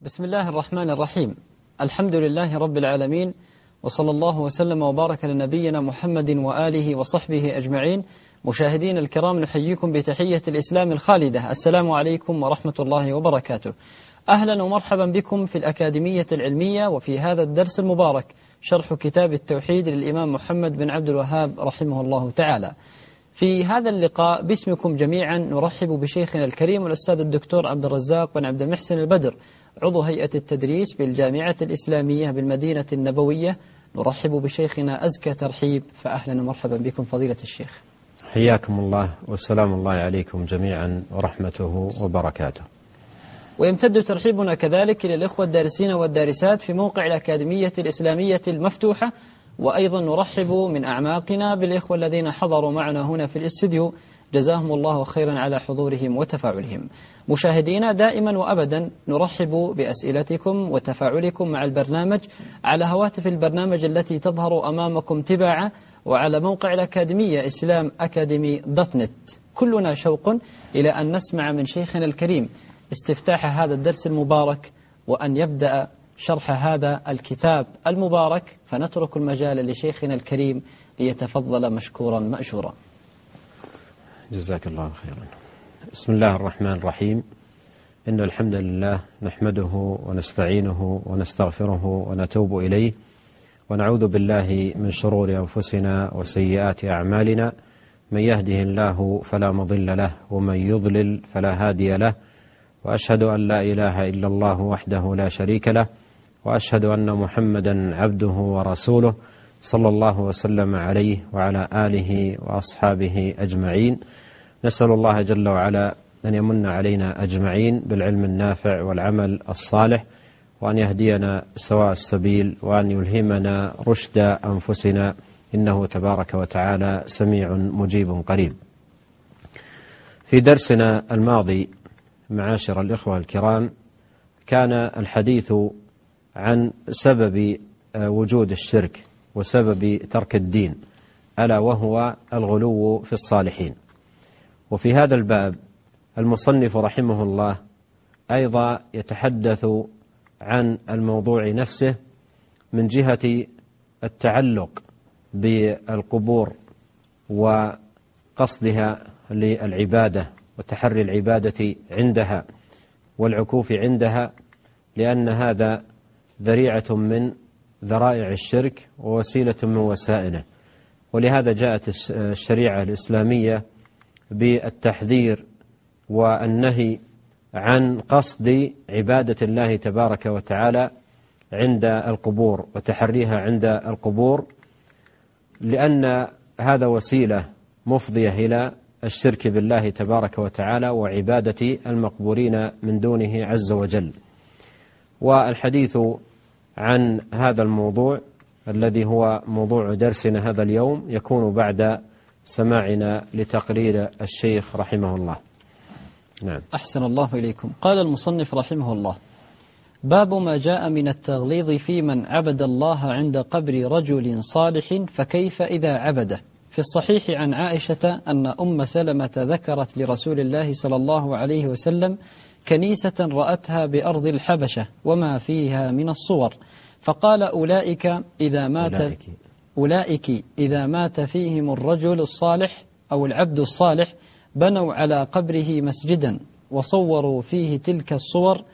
بسم الله الرحمن الرحيم. الحمد لله رب العالمين، وصلى الله وسلم وبارك لنبينا محمد وآله وصحبه أجمعين. مشاهدين الكرام، نحييكم بتحية الإسلام الخالدة، السلام عليكم ورحمة الله وبركاته. أهلا ومرحبا بكم في الأكاديمية العلمية، وفي هذا الدرس المبارك شرح كتاب التوحيد للإمام محمد بن عبد الوهاب رحمه الله تعالى. في هذا اللقاء باسمكم جميعا نرحب بشيخنا الكريم الأستاذ الدكتور عبد الرزاق بن عبد المحسن البدر، عضو هيئة التدريس بالجامعة الإسلامية بالمدينة النبوية. نرحب بشيخنا أزكى ترحيب، فأهلا ومرحبا بكم فضيلة الشيخ. حياكم الله وسلام الله عليكم جميعا ورحمته وبركاته. ويمتد ترحيبنا كذلك إلى الإخوة الدارسين والدارسات في موقع الأكاديمية الإسلامية المفتوحة، وأيضا نرحب من أعماقنا بالإخوة الذين حضروا معنا هنا في الاستديو، جزاهم الله خيرا على حضورهم وتفاعلهم. مشاهدينا، دائما وأبدا نرحب بأسئلتكم وتفاعلكم مع البرنامج على هواتف البرنامج التي تظهر أمامكم تباعا، وعلى موقع الأكاديمية إسلام أكاديمي .net. كلنا شوق إلى أن نسمع من شيخنا الكريم استفتاح هذا الدرس المبارك، وأن يبدأ شرح هذا الكتاب المبارك، فنترك المجال لشيخنا الكريم ليتفضل مشكورا مأجورا. جزاك الله خيرا. بسم الله الرحمن الرحيم. إن الحمد لله نحمده ونستعينه ونستغفره ونتوب إليه، ونعوذ بالله من شرور أنفسنا وسيئات أعمالنا. من يهده الله فلا مضل له، ومن يضلل فلا هادي له، وأشهد أن لا إله إلا الله وحده لا شريك له، وأشهد أن محمدا عبده ورسوله صلى الله وسلم عليه وعلى آله وأصحابه أجمعين. نسأل الله جل وعلا أن يمن علينا أجمعين بالعلم النافع والعمل الصالح، وأن يهدينا سواء السبيل، وأن يلهمنا رشد أنفسنا، إنه تبارك وتعالى سميع مجيب قريب. في درسنا الماضي معاشر الإخوة الكرام كان الحديث عن سبب وجود الشرك وسبب ترك الدين، ألا وهو الغلو في الصالحين. وفي هذا الباب المصنف رحمه الله أيضا يتحدث عن الموضوع نفسه من جهة التعلق بالقبور وقصدها للعبادة وتحري العبادة عندها والعكوف عندها، لأن هذا ذريعة من ذرائع الشرك ووسيلة من وسائله. ولهذا جاءت الشريعة الإسلامية بالتحذير والنهي عن قصد عبادة الله تبارك وتعالى عند القبور وتحريها عند القبور، لأن هذا وسيلة مفضية إلى الشرك بالله تبارك وتعالى وعبادة المقبورين من دونه عز وجل. والحديث عن هذا الموضوع الذي هو موضوع درسنا هذا اليوم يكون بعد سماعنا لتقرير الشيخ رحمه الله. نعم. أحسن الله إليكم. قال المصنف رحمه الله: باب ما جاء من التغليظ في من عبد الله عند قبر رجل صالح فكيف إذا عبده. في الصحيح عن عائشة أن أم سلمة ذكرت لرسول الله صلى الله عليه وسلم كنيسة رأتها بأرض الحبشة وما فيها من الصور، فقال أولئك إذا مات فيهم الرجل الصالح أو العبد الصالح بنوا على قبره مسجدا وصوروا فيه تلك الصور،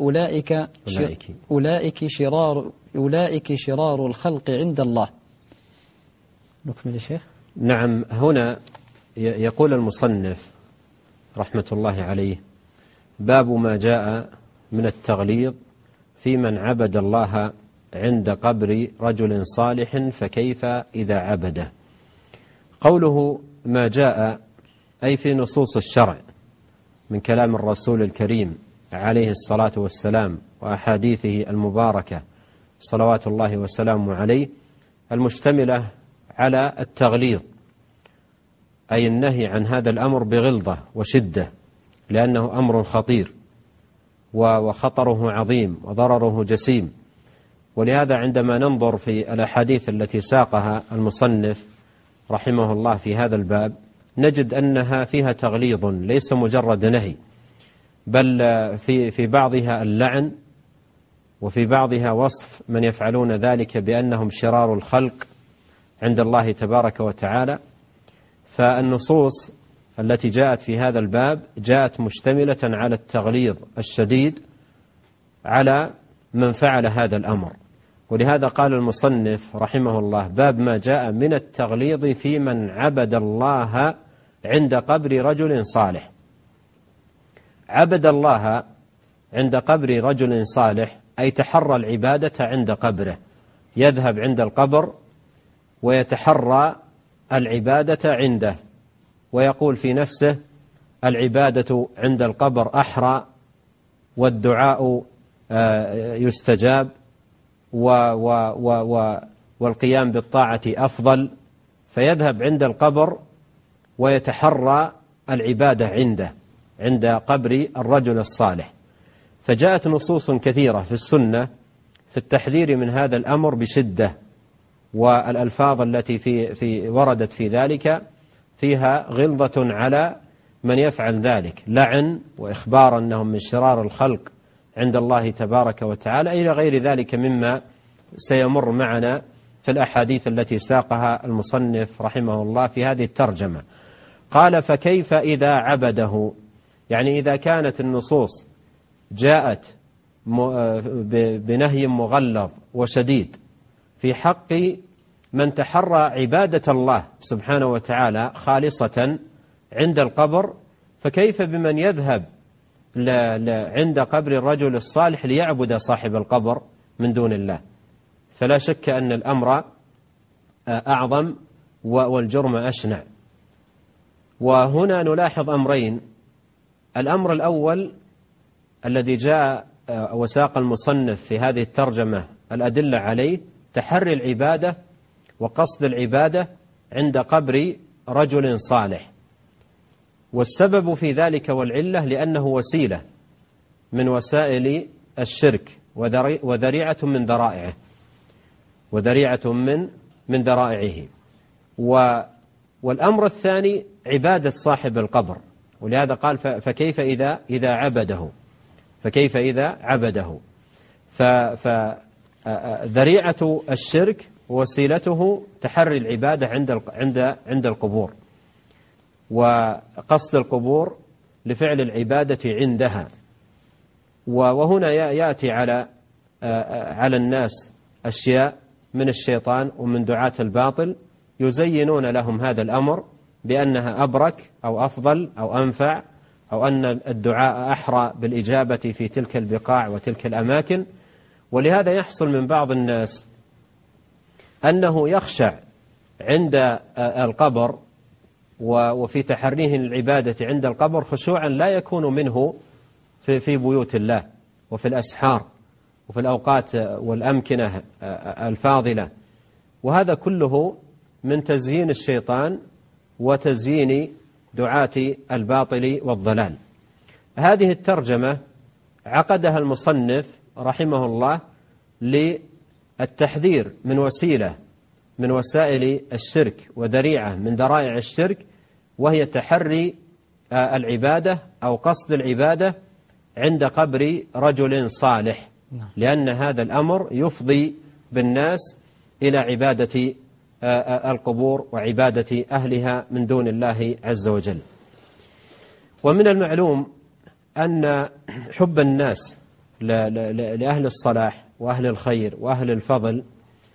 أولئك شرار الخلق عند الله. نكمل الشيخ. نعم. هنا يقول المصنف رحمة الله عليه: باب ما جاء من التغليظ في من عبد الله عند قبر رجل صالح فكيف إذا عبده. قوله ما جاء أي في نصوص الشرع من كلام الرسول الكريم عليه الصلاة والسلام وأحاديثه المباركة صلوات الله وسلامه عليه، المشتملة على التغليظ، أي النهي عن هذا الأمر بغلظة وشدة، لأنه أمر خطير وخطره عظيم وضرره جسيم. ولهذا عندما ننظر في الأحاديث التي ساقها المصنف رحمه الله في هذا الباب نجد أنها فيها تغليظ ليس مجرد نهي، بل في بعضها اللعن وفي بعضها وصف من يفعلون ذلك بأنهم شرار الخلق عند الله تبارك وتعالى. فالنصوص التي جاءت في هذا الباب جاءت مشتملة على التغليظ الشديد على من فعل هذا الأمر، ولهذا قال المصنف رحمه الله: باب ما جاء من التغليظ في من عبد الله عند قبر رجل صالح. عبد الله عند قبر رجل صالح أي تحرى العبادة عند قبره، يذهب عند القبر ويتحرى العبادة عنده، ويقول في نفسه: العبادة عند القبر أحرى، والدعاء يستجاب، والقيام بالطاعة أفضل. فيذهب عند القبر ويتحرى العبادة عنده، عند قبر الرجل الصالح. فجاءت نصوص كثيرة في السنة في التحذير من هذا الأمر بشدة، والألفاظ التي في وردت في ذلك فيها غلظة على من يفعل ذلك، لعن وإخبار أنهم من شرار الخلق عند الله تبارك وتعالى، إلى غير ذلك مما سيمر معنا في الأحاديث التي ساقها المصنف رحمه الله في هذه الترجمة. قال: فكيف إذا عبده؟ يعني إذا كانت النصوص جاءت بنهي مغلظ وشديد في حق من تحرى عبادة الله سبحانه وتعالى خالصة عند القبر، فكيف بمن يذهب عند قبر الرجل الصالح ليعبد صاحب القبر من دون الله؟ فلا شك أن الأمر أعظم والجرم أشنع. وهنا نلاحظ أمرين: الأمر الأول الذي جاء وساق المصنف في هذه الترجمة الأدلة عليه، تحري العبادة وقصد العبادة عند قبر رجل صالح. والسبب في ذلك والعلة لأنه وسيلة من وسائل الشرك وذريعة من ذرائعه، من ذرائعه. والأمر الثاني عبادة صاحب القبر، ولهذا قال: فكيف إذا عبده؟ فكيف إذا عبده؟ فذريعة الشرك وسيلته تحري العبادة عند القبور، وقصد القبور لفعل العبادة عندها. وهنا يأتي على الناس أشياء من الشيطان ومن دعاة الباطل يزينون لهم هذا الأمر بأنها أبرك أو أفضل أو أنفع، أو أن الدعاء أحرى بالإجابة في تلك البقاع وتلك الأماكن. ولهذا يحصل من بعض الناس أنه يخشع عند القبر وفي تحريه العبادة عند القبر خشوعا لا يكون منه في بيوت الله وفي الأسحار وفي الأوقات والأمكنة الفاضلة. وهذا كله من تزيين الشيطان وتزيين دعاة الباطل والضلال. هذه الترجمة عقدها المصنف رحمه الله للتحذير من وسيلة من وسائل الشرك وذريعة من ذرائع الشرك، وهي تحري العبادة أو قصد العبادة عند قبر رجل صالح، لأن هذا الأمر يفضي بالناس إلى عبادة القبور وعبادة أهلها من دون الله عز وجل. ومن المعلوم أن حب الناس لأهل الصلاح وأهل الخير وأهل الفضل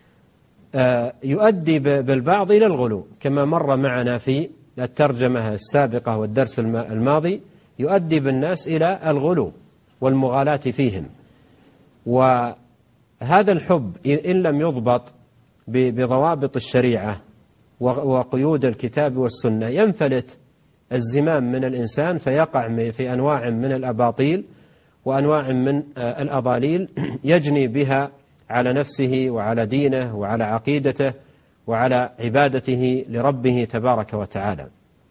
يؤدي بالبعض إلى الغلو، كما مر معنا في الترجمة السابقة والدرس الماضي، يؤدي بالناس إلى الغلو والمغالاة فيهم. وهذا الحب إن لم يضبط بضوابط الشريعة وقيود الكتاب والسنة ينفلت الزمام من الإنسان، فيقع في أنواع من الأباطيل وأنواع من الأضاليل يجني بها على نفسه وعلى دينه وعلى عقيدته وعلى عبادته لربه تبارك وتعالى.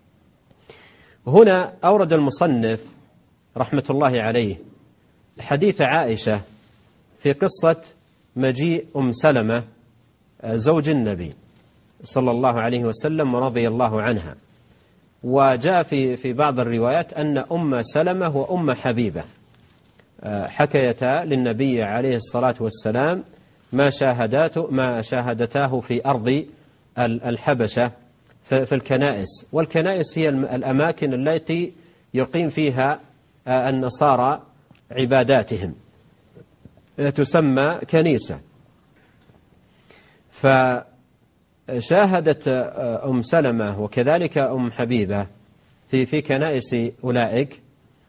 هنا أورد المصنف رحمة الله عليه حديث عائشة في قصة مجيء أم سلمة زوج النبي صلى الله عليه وسلم ورضي الله عنها. وجاء في بعض الروايات أن أم سلمة وأم حبيبة، حكيتا للنبي عليه الصلاة والسلام ما شاهدتاه في أرض الحبشة في الكنائس. والكنائس هي الأماكن التي يقيم فيها النصارى عباداتهم، تسمى كنيسة. فشاهدت أم سلمة وكذلك أم حبيبة في كنائس أولئك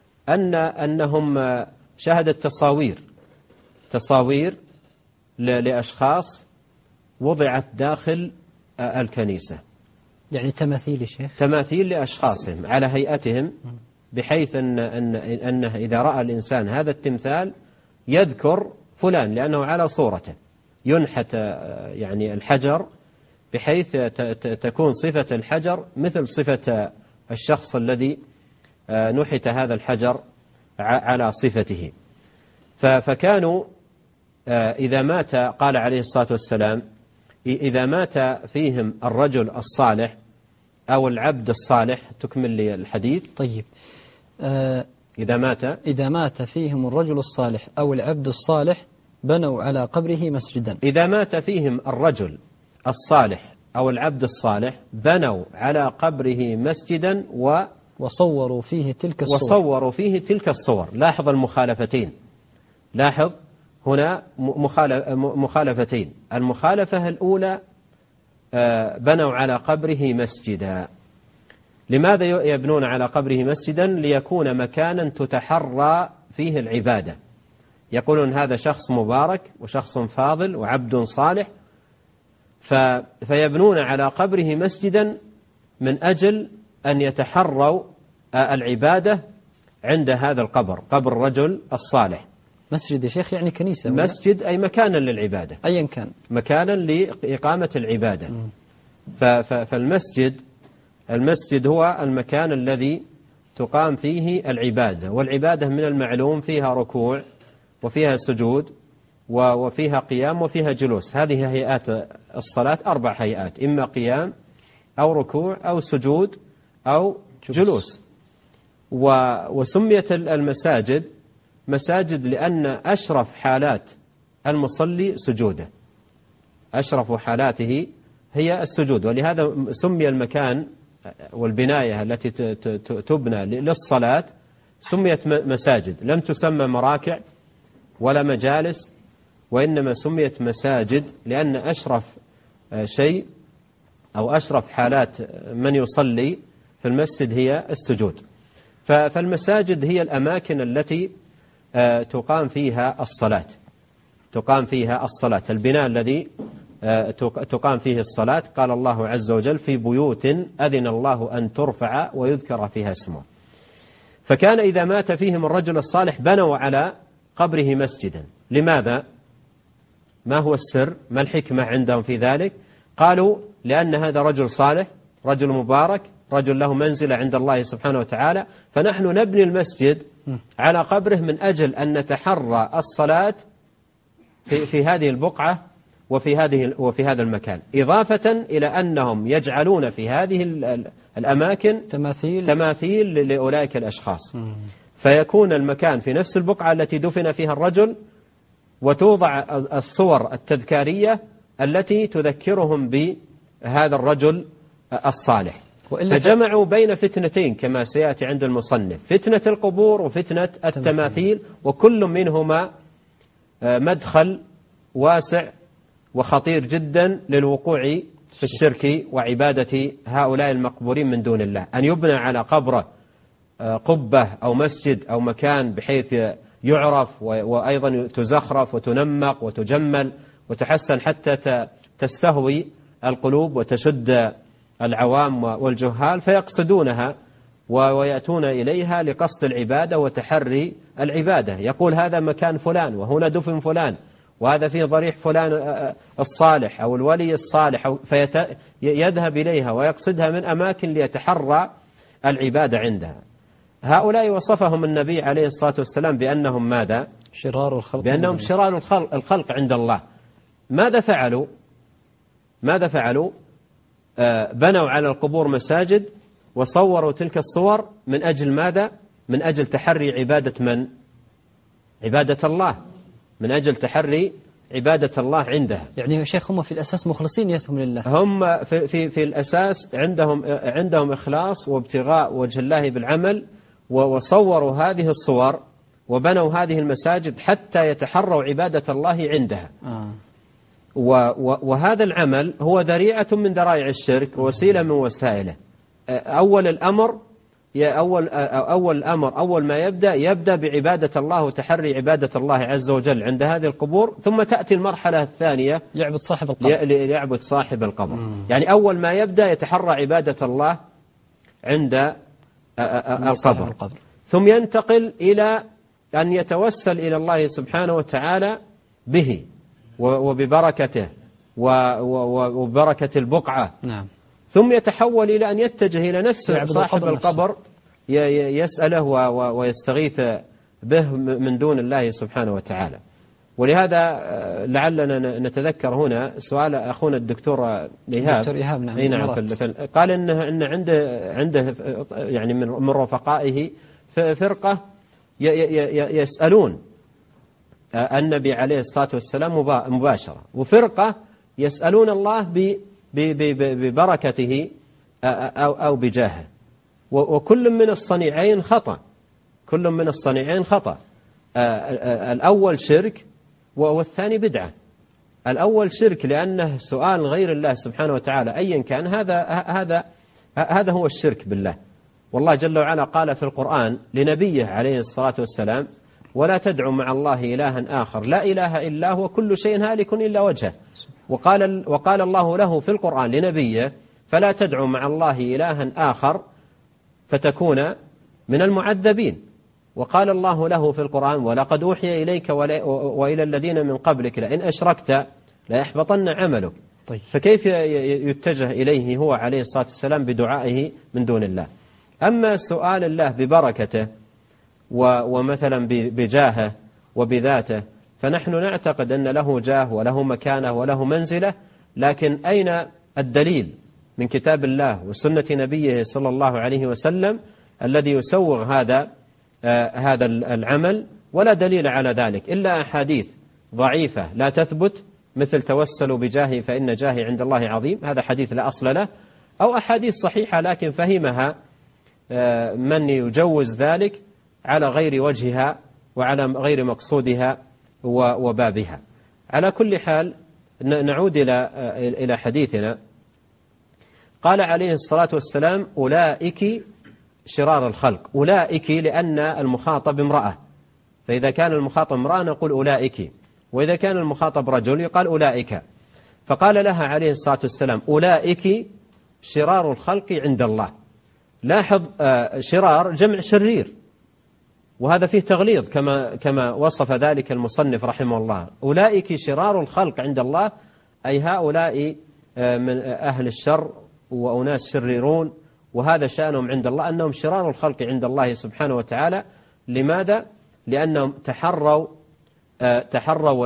أنهم شاهدت تصاوير لأشخاص وضعت داخل الكنيسة، يعني تماثيل يا شيخ، تماثيل لأشخاصهم على هيئتهم، بحيث أنه إذا رأى الإنسان هذا التمثال يذكر فلان لأنه على صورته، ينحت يعني الحجر بحيث تكون صفة الحجر مثل صفة الشخص الذي نحت هذا الحجر على صفته. فكانوا إذا مات، قال عليه الصلاة والسلام، إذا مات فيهم الرجل الصالح أو العبد الصالح، تكمل لي الحديث. طيب. إذا مات فيهم الرجل الصالح أو العبد الصالح بنوا على قبره مسجدا. إذا مات فيهم الرجل الصالح أو العبد الصالح بنوا على قبره مسجدا وصوروا فيه تلك الصور. لاحظ المخالفتين، لاحظ هنا مخالفتين. المخالفة الأولى بنوا على قبره مسجدا. لماذا يبنون على قبره مسجدا؟ ليكون مكانا تتحرى فيه العبادة. يقولون هذا شخص مبارك وشخص فاضل وعبد صالح، فيبنون على قبره مسجدا من أجل أن يتحروا العبادة عند هذا القبر، قبر الرجل الصالح. مسجد يا شيخ يعني كنيسة؟ مسجد أي مكانا للعبادة، أيا كان مكانا لإقامة العبادة. فالمسجد هو المكان الذي تقام فيه العبادة، والعبادة من المعلوم فيها ركوع وفيها سجود وفيها قيام وفيها جلوس. هذه هيئات الصلاة 4 هيئات، إما قيام أو ركوع أو سجود أو جلوس. وسميت المساجد مساجد لأن أشرف حالات المصلي سجوده، أشرف حالاته هي السجود. ولهذا سمي المكان والبناية التي تبنى للصلاة سميت مساجد، لم تسمى مراكع ولا مجالس، وإنما سميت مساجد لأن أشرف شيء أو أشرف حالات من يصلي في المسجد هي السجود. فالمساجد هي الأماكن التي تقام فيها الصلاة، البناء الذي تقام فيه الصلاة. قال الله عز وجل في بيوت أذن الله أن ترفع ويذكر فيها اسمه. فكان إذا مات فيهم الرجل الصالح بنوا على قبره مسجدا. لماذا؟ ما هو السر؟ ما الحكمة عندهم في ذلك؟ قالوا لأن هذا رجل صالح، رجل مبارك، رجل له منزلة عند الله سبحانه وتعالى، فنحن نبني المسجد على قبره من أجل أن نتحرى الصلاة في هذه البقعة وفي هذا المكان، إضافة إلى أنهم يجعلون في هذه الأماكن تماثيل لأولئك الأشخاص. فيكون المكان في نفس البقعة التي دفن فيها الرجل، وتوضع الصور التذكارية التي تذكرهم بهذا الرجل الصالح. فجمعوا بين فتنتين كما سيأتي عند المصنف، فتنة القبور وفتنة التماثيل، وكل منهما مدخل واسع وخطير جدا للوقوع في الشرك وعبادة هؤلاء المقبورين من دون الله. أن يبنى على قبره قبة أو مسجد أو مكان بحيث يعرف، وأيضا تزخرف وتنمق وتجمل وتحسن حتى تستهوي القلوب وتشد العوام والجهال فيقصدونها ويأتون إليها لقصد العبادة وتحري العبادة. يقول هذا مكان فلان وهنا دفن فلان وهذا فيه ضريح فلان الصالح أو الولي الصالح، فيذهب إليها ويقصدها من أماكن ليتحرى العبادة عندها. هؤلاء وصفهم النبي عليه الصلاة والسلام بأنهم ماذا؟ شرار الخلق، بأنهم شرار الخلق عند الله. ماذا فعلوا؟ بنوا على القبور مساجد وصوروا تلك الصور من أجل ماذا؟ من أجل تحري عبادة من؟ عبادة الله، من أجل تحري عبادة الله عندها. يعني يا شيخ هم في الأساس مخلصين نيتهم لله، هم في الأساس عندهم إخلاص وابتغاء وجه الله بالعمل، وصوروا هذه الصور وبنوا هذه المساجد حتى يتحروا عبادة الله عندها. وهذا العمل هو ذريعة من ذرائع الشرك ووسيلة من وسائله. أول ما يبدأ بعبادة الله وتحري عبادة الله عز وجل عند هذه القبور، ثم تأتي المرحلة الثانية يعبد صاحب القبر. يعني أول ما يبدأ يتحرى عبادة الله عند القبر، ثم ينتقل إلى أن يتوسل إلى الله سبحانه وتعالى به وببركته وبركة البقعة. نعم. ثم يتحول إلى أن يتجه إلى نفس صاحب القبر يسأله ويستغيث به من دون الله سبحانه وتعالى. ولهذا لعلنا نتذكر هنا سؤال أخونا الدكتور إيهاب. نعم. قال إن عنده يعني من رفقائه فرقة يسألون النبي عليه الصلاة والسلام مباشرة، وفرقة يسألون الله ببركته أو بجاهه. وكل من الصنيعين خطأ. الأول شرك والثاني بدعة. الأول شرك لأنه سؤال غير الله سبحانه وتعالى أيا كان، هذا هو الشرك بالله. والله جل وعلا قال في القرآن لنبيه عليه الصلاة والسلام: ولا تدعوا مع الله إلها آخر لا إله إلا هو كل شيء هالك إلا وجهه. وقال الله له في القرآن لنبيه: فلا تدعوا مع الله إلها آخر فتكون من المعذبين. وقال الله له في القرآن: ولقد أوحي إليك وإلى الذين من قبلك لئن أشركت ليحبطن عملك. طيب. فكيف يتجه إليه هو عليه الصلاة والسلام بدعائه من دون الله؟ أما سؤال الله ببركته ومثلا بجاهه وبذاته، فنحن نعتقد أن له جاه وله مكانة وله منزلة، لكن أين الدليل من كتاب الله وسنة نبيه صلى الله عليه وسلم الذي يسوغ هذا العمل؟ ولا دليل على ذلك إلا أحاديث ضعيفة لا تثبت، مثل توسلوا بجاهي فإن جاهي عند الله عظيم، هذا حديث لا أصل له، أو أحاديث صحيحة لكن فهمها من يجوز ذلك على غير وجهها وعلى غير مقصودها وبابها. على كل حال نعود إلى حديثنا. قال عليه الصلاة والسلام: أولئك شرار الخلق. أولئك لأن المخاطب امرأة، فإذا كان المخاطب امرأة نقول أولئك، وإذا كان المخاطب رجل يقال أولئك. فقال لها عليه الصلاة والسلام: أولئك شرار الخلق عند الله. لاحظ، شرار جمع شرير، وهذا فيه تغليظ كما وصف ذلك المصنف رحمه الله. أولئك شرار الخلق عند الله، أي هؤلاء من أهل الشر وأناس شريرون، وهذا شأنهم عند الله أنهم شرار الخلق عند الله سبحانه وتعالى. لماذا؟ لأنهم تحروا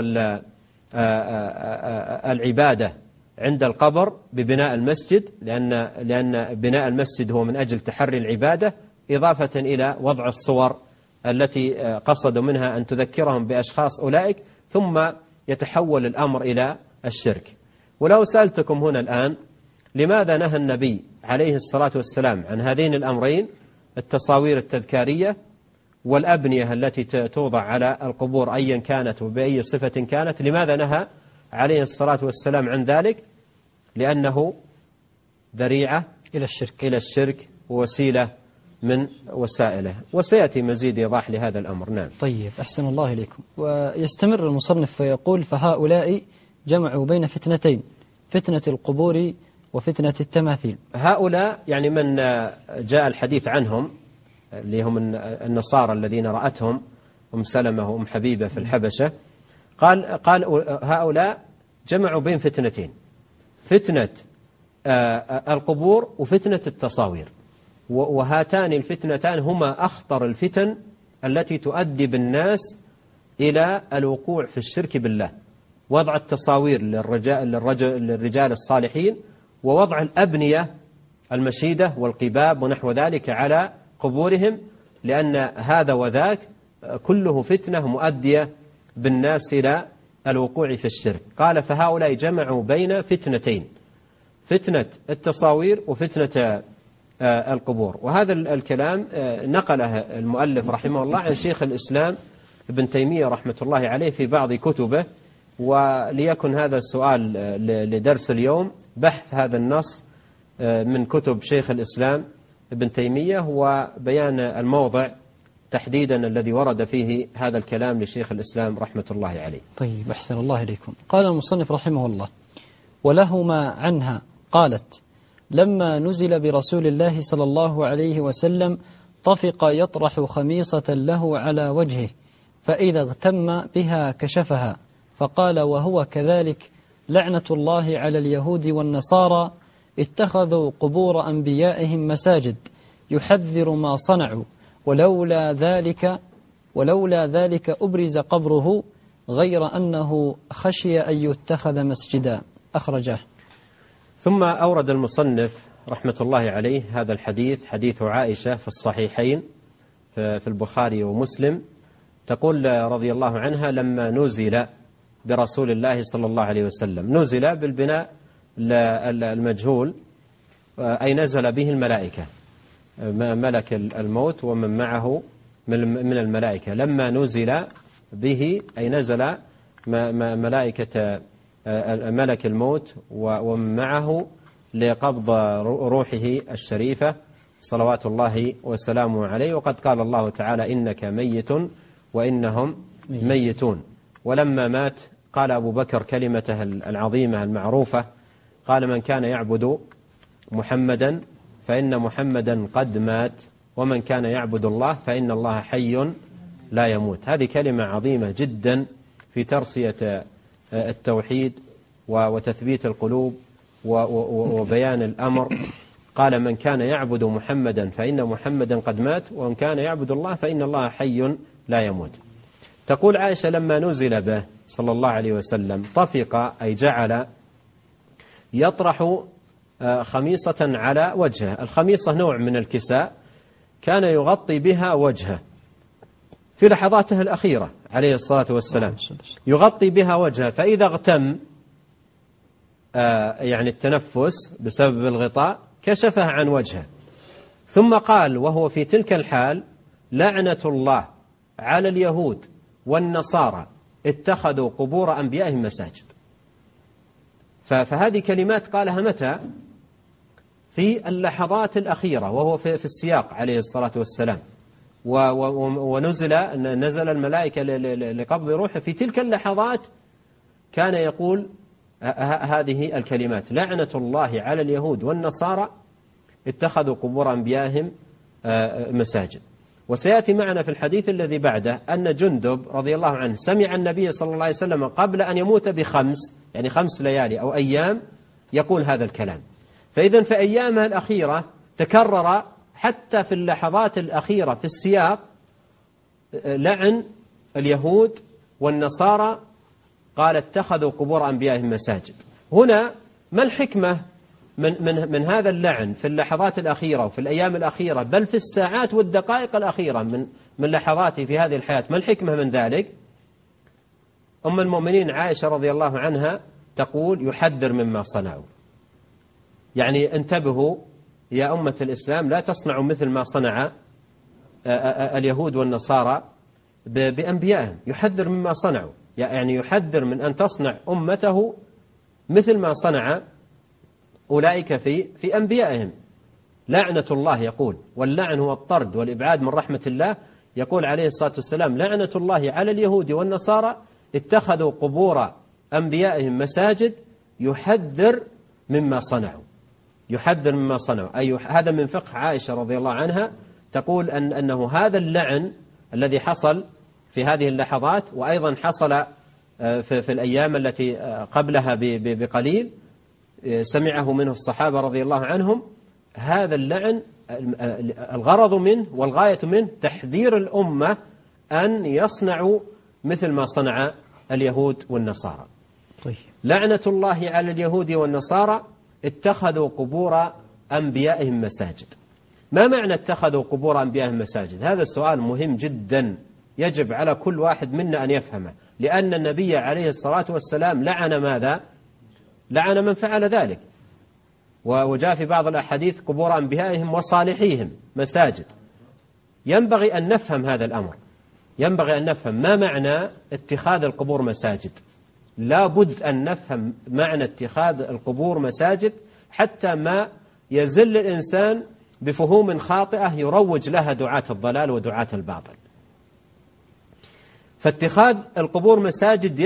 العبادة عند القبر ببناء المسجد، لأن بناء المسجد هو من أجل تحري العبادة، إضافة إلى وضع الصور التي قصدوا منها أن تذكرهم بأشخاص أولئك، ثم يتحول الأمر إلى الشرك. ولو سألتكم هنا الآن: لماذا نهى النبي عليه الصلاة والسلام عن هذين الأمرين، التصاوير التذكارية والأبنية التي توضع على القبور أيا كانت وبأي صفة كانت؟ لماذا نهى عليه الصلاة والسلام عن ذلك؟ لأنه ذريعة إلى الشرك ووسيلة من وسائله، وسيأتي مزيد إيضاح لهذا الأمر. نعم. طيب، أحسن الله إليكم. ويستمر المصنف فيقول: فهؤلاء جمعوا بين فتنتين، فتنة القبور وفتنة التماثيل. هؤلاء يعني من جاء الحديث عنهم اللي هم النصارى الذين رأتهم أم سلمة وأم حبيبة في الحبشة، قال هؤلاء جمعوا بين فتنتين، فتنة القبور وفتنة التصاوير، وهاتان الفتنتان هما أخطر الفتن التي تؤدي بالناس إلى الوقوع في الشرك بالله. وضع التصاوير للرجال الصالحين، ووضع الأبنية المشيدة والقباب ونحو ذلك على قبورهم، لأن هذا وذاك كله فتنة مؤدية بالناس إلى الوقوع في الشرك. قال فهؤلاء جمعوا بين فتنتين، فتنة التصاوير وفتنة القبور. وهذا الكلام نقله المؤلف رحمه الله عن شيخ الإسلام ابن تيمية رحمة الله عليه في بعض كتبه. وليكن هذا السؤال لدرس اليوم بحث هذا النص من كتب شيخ الإسلام ابن تيمية وبيان الموضع تحديدا الذي ورد فيه هذا الكلام لشيخ الإسلام رحمة الله عليه. طيب، أحسن الله إليكم. قال المصنف رحمه الله: ولهما عنها قالت: لما نزل برسول الله صلى الله عليه وسلم طفق يطرح خميصة له على وجهه، فإذا اغتم بها كشفها، فقال وهو كذلك: لعنة الله على اليهود والنصارى اتخذوا قبور أنبيائهم مساجد، يحذر ما صنعوا، ولولا ذلك أبرز قبره، غير أنه خشي أن يتخذ مسجدا. أخرجه. ثم أورد المصنف رحمة الله عليه هذا الحديث، حديث عائشة في الصحيحين في البخاري ومسلم، تقول رضي الله عنها: لما نزل برسول الله صلى الله عليه وسلم، نزل بالبناء المجهول، أي نزل به الملائكة، ملك الموت ومن معه من الملائكة. لما نزل به أي نزل ملائكة ملك الموت ومن معه لقبض روحه الشريفة صلوات الله وسلامه عليه. وقد قال الله تعالى: إنك ميت وإنهم ميتون. ولما مات قال أبو بكر كلمته العظيمة المعروفة، قال: من كان يعبد محمدا فإن محمدا قد مات، ومن كان يعبد الله فإن الله حي لا يموت. هذه كلمة عظيمة جدا في ترسية التوحيد وتثبيت القلوب وبيان الأمر. قال: من كان يعبد محمدا فإن محمدا قد مات، ومن كان يعبد الله فإن الله حي لا يموت. تقول عائشة: لما نزل به صلى الله عليه وسلم طفق، أي جعل يطرح خميصة على وجهه. الخميصة نوع من الكساء كان يغطي بها وجهه في لحظاته الأخيرة عليه الصلاة والسلام، يغطي بها وجهه، فإذا اغتم يعني التنفس بسبب الغطاء كشفه عن وجهه. ثم قال وهو في تلك الحال: لعنة الله على اليهود والنصارى اتخذوا قبور أنبيائهم مساجد. فهذه كلمات قالها متى؟ في اللحظات الأخيرة، وهو في السياق عليه الصلاة والسلام، ونزل الملائكة لقبض روحه. في تلك اللحظات كان يقول هذه الكلمات: لعنة الله على اليهود والنصارى اتخذوا قبور أنبيائهم مساجد. وسيأتي معنا في الحديث الذي بعده أن جندب رضي الله عنه سمع النبي صلى الله عليه وسلم قبل أن يموت بخمس، يعني 5 ليالي أو أيام، يقول هذا الكلام. فإذا في أيامه الأخيرة تكرر حتى في اللحظات الأخيرة في السياق لعن اليهود والنصارى، قال: اتخذوا قبور أنبيائهم مساجد. هنا ما الحكمة من هذا اللعن في اللحظات الأخيرة وفي الأيام الأخيرة، بل في الساعات والدقائق الأخيرة من لحظاته في هذه الحياة؟ ما الحكمة من ذلك؟ أم المؤمنين عائشة رضي الله عنها تقول: يحذر مما صنعوا، يعني انتبهوا يا أمة الإسلام، لا تصنعوا مثل ما صنع اليهود والنصارى بأنبيائهم. يحذر مما صنعوا، يعني يحذر من أن تصنع أمته مثل ما صنع أولئك في أنبيائهم. لعنة الله يقول، واللعن هو الطرد والإبعاد من رحمة الله. يقول عليه الصلاة والسلام: لعنة الله على اليهود والنصارى اتخذوا قبور أنبيائهم مساجد، يحذر مما صنعوا. يحذر مما صنعوا، أي هذا من فقه عائشة رضي الله عنها. تقول أنه هذا اللعن الذي حصل في هذه اللحظات، وأيضا حصل في الأيام التي قبلها بقليل، سمعه منه الصحابة رضي الله عنهم. هذا اللعن الغرض منه والغاية منه تحذير الأمة أن يصنعوا مثل ما صنع اليهود والنصارى. طيب. لعنة الله على اليهود والنصارى اتخذوا قبور أنبيائهم مساجد. ما معنى اتخذوا قبور أنبيائهم مساجد؟ هذا السؤال مهم جدا يجب على كل واحد منا أن يفهمه، لأن النبي عليه الصلاة والسلام لعن ماذا؟ لعن من فعل ذلك. وجاء في بعض الأحاديث قبور أنبيائهم وصالحيهم مساجد. ينبغي أن نفهم هذا الأمر، ينبغي أن نفهم ما معنى اتخاذ القبور مساجد. لا بد أن نفهم معنى اتخاذ القبور مساجد حتى ما يزل الإنسان بفهوم خاطئة يروج لها دعاة الضلال ودعاة الباطل. فاتخاذ القبور مساجد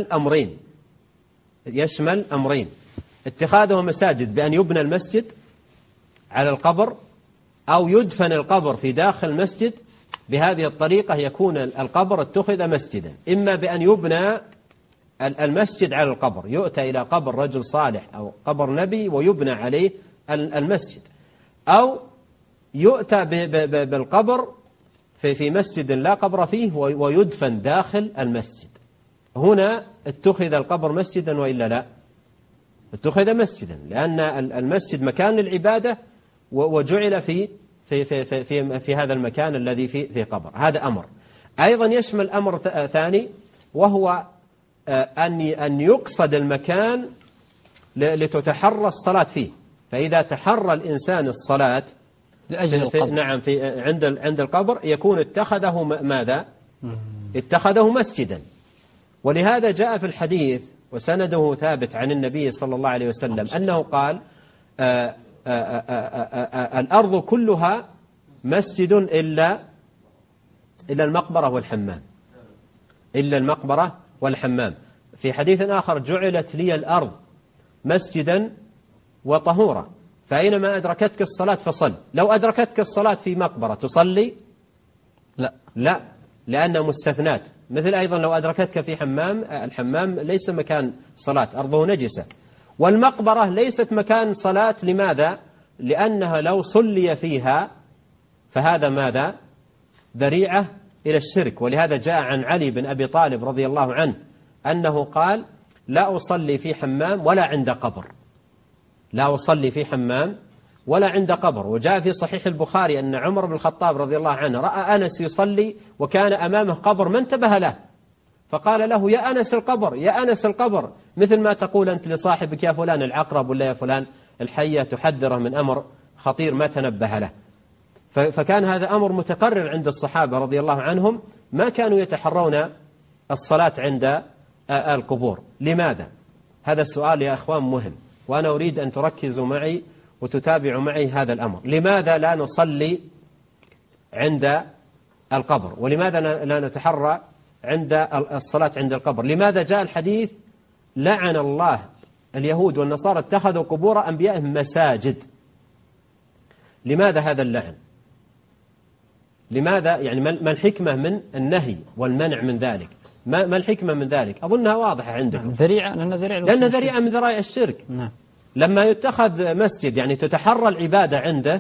يشمل أمرين: اتخاذه مساجد بأن يبنى المسجد على القبر، أو يدفن القبر في داخل المسجد. بهذه الطريقة يكون القبر اتخذ مسجدا، إما بأن يبنى المسجد على القبر، يؤتى إلى قبر رجل صالح أو قبر نبي ويبنى عليه المسجد، أو يؤتى بالقبر في مسجد لا قبر فيه ويدفن داخل المسجد. هنا اتخذ القبر مسجدا وإلا لا؟ اتخذ مسجدا، لأن المسجد مكان للعبادة وجعل في هذا المكان الذي في قبر. هذا أمر. أيضا يشمل أمر ثاني، وهو أن يقصد المكان لتتحرى الصلاة فيه. فإذا تحرى الإنسان الصلاة لأجل القبر، نعم، عند القبر، يكون اتخذه ماذا؟ اتخذه مسجدا. ولهذا جاء في الحديث وسنده ثابت عن النبي صلى الله عليه وسلم أنه قال: الأرض كلها مسجد إلا المقبرة والحمام، إلا المقبرة والحمام. في حديث آخر: جعلت لي الأرض مسجدا وطهورا، فأينما أدركتك الصلاة فصل. لو أدركتك الصلاة في مقبرة تصلي؟ لا، لأنها مستثنات. مثل أيضا لو أدركتك في حمام، الحمام ليس مكان صلاة، أرضه نجسة. والمقبرة ليست مكان صلاة. لماذا؟ لأنها لو صلي فيها فهذا ماذا؟ ذريعة إلى الشرك. ولهذا جاء عن علي بن أبي طالب رضي الله عنه أنه قال: لا أصلي في حمام ولا عند قبر، لا أصلي في حمام ولا عند قبر. وجاء في صحيح البخاري أن عمر بن الخطاب رضي الله عنه رأى أنس يصلي وكان أمامه قبر ما انتبه له، فقال له: يا أنس القبر، يا أنس القبر، مثل ما تقول أنت لصاحبك يا فلان العقرب، ولا يا فلان الحية، تحذره من أمر خطير ما تنبه له. فكان هذا أمر متقرر عند الصحابة رضي الله عنهم، ما كانوا يتحرون الصلاة عند القبور. لماذا؟ هذا السؤال يا أخوان مهم، وأنا أريد أن تركزوا معي وتتابعوا معي هذا الأمر. لماذا لا نصلي عند القبر؟ ولماذا لا نتحرى عند الصلاة عند القبر؟ لماذا جاء الحديث: لعن الله اليهود والنصارى اتخذوا قبور أنبيائهم مساجد؟ لماذا هذا اللعن؟ لماذا؟ يعني ما الحكمة من النهي والمنع من ذلك؟ ما الحكمة من ذلك؟ أظنها واضحة عندكم. لأن ذريعة من ذرائع الشرك. نعم. لما يتخذ مسجد يعني تتحرى العبادة عنده،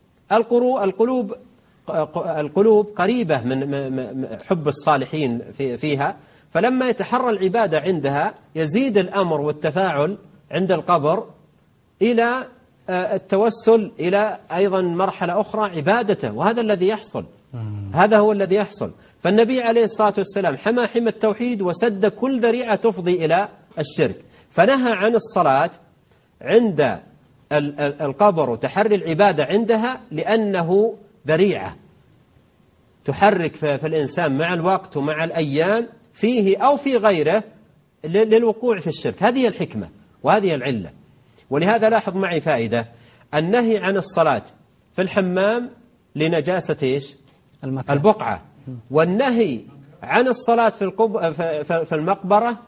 القلوب قريبة من حب الصالحين فيها، فلما يتحرى العبادة عندها يزيد الأمر والتفاعل عند القبر إلى التوسل إلى أيضا مرحلة أخرى عبادته. وهذا الذي يحصل، هذا هو الذي يحصل. فالنبي عليه الصلاة والسلام حمى التوحيد وسد كل ذريعة تفضي إلى الشرك، فنهى عن الصلاة عند القبر وتحري العبادة عندها، لأنه ذريعة تحرك في الإنسان مع الوقت ومع الأيام فيه أو في غيره للوقوع في الشرك. هذه الحكمة وهذه العلة. ولهذا لاحظ معي فائدة: النهي عن الصلاة في الحمام لنجاسة إيش؟ البقعة، والنهي عن الصلاة في المقبرة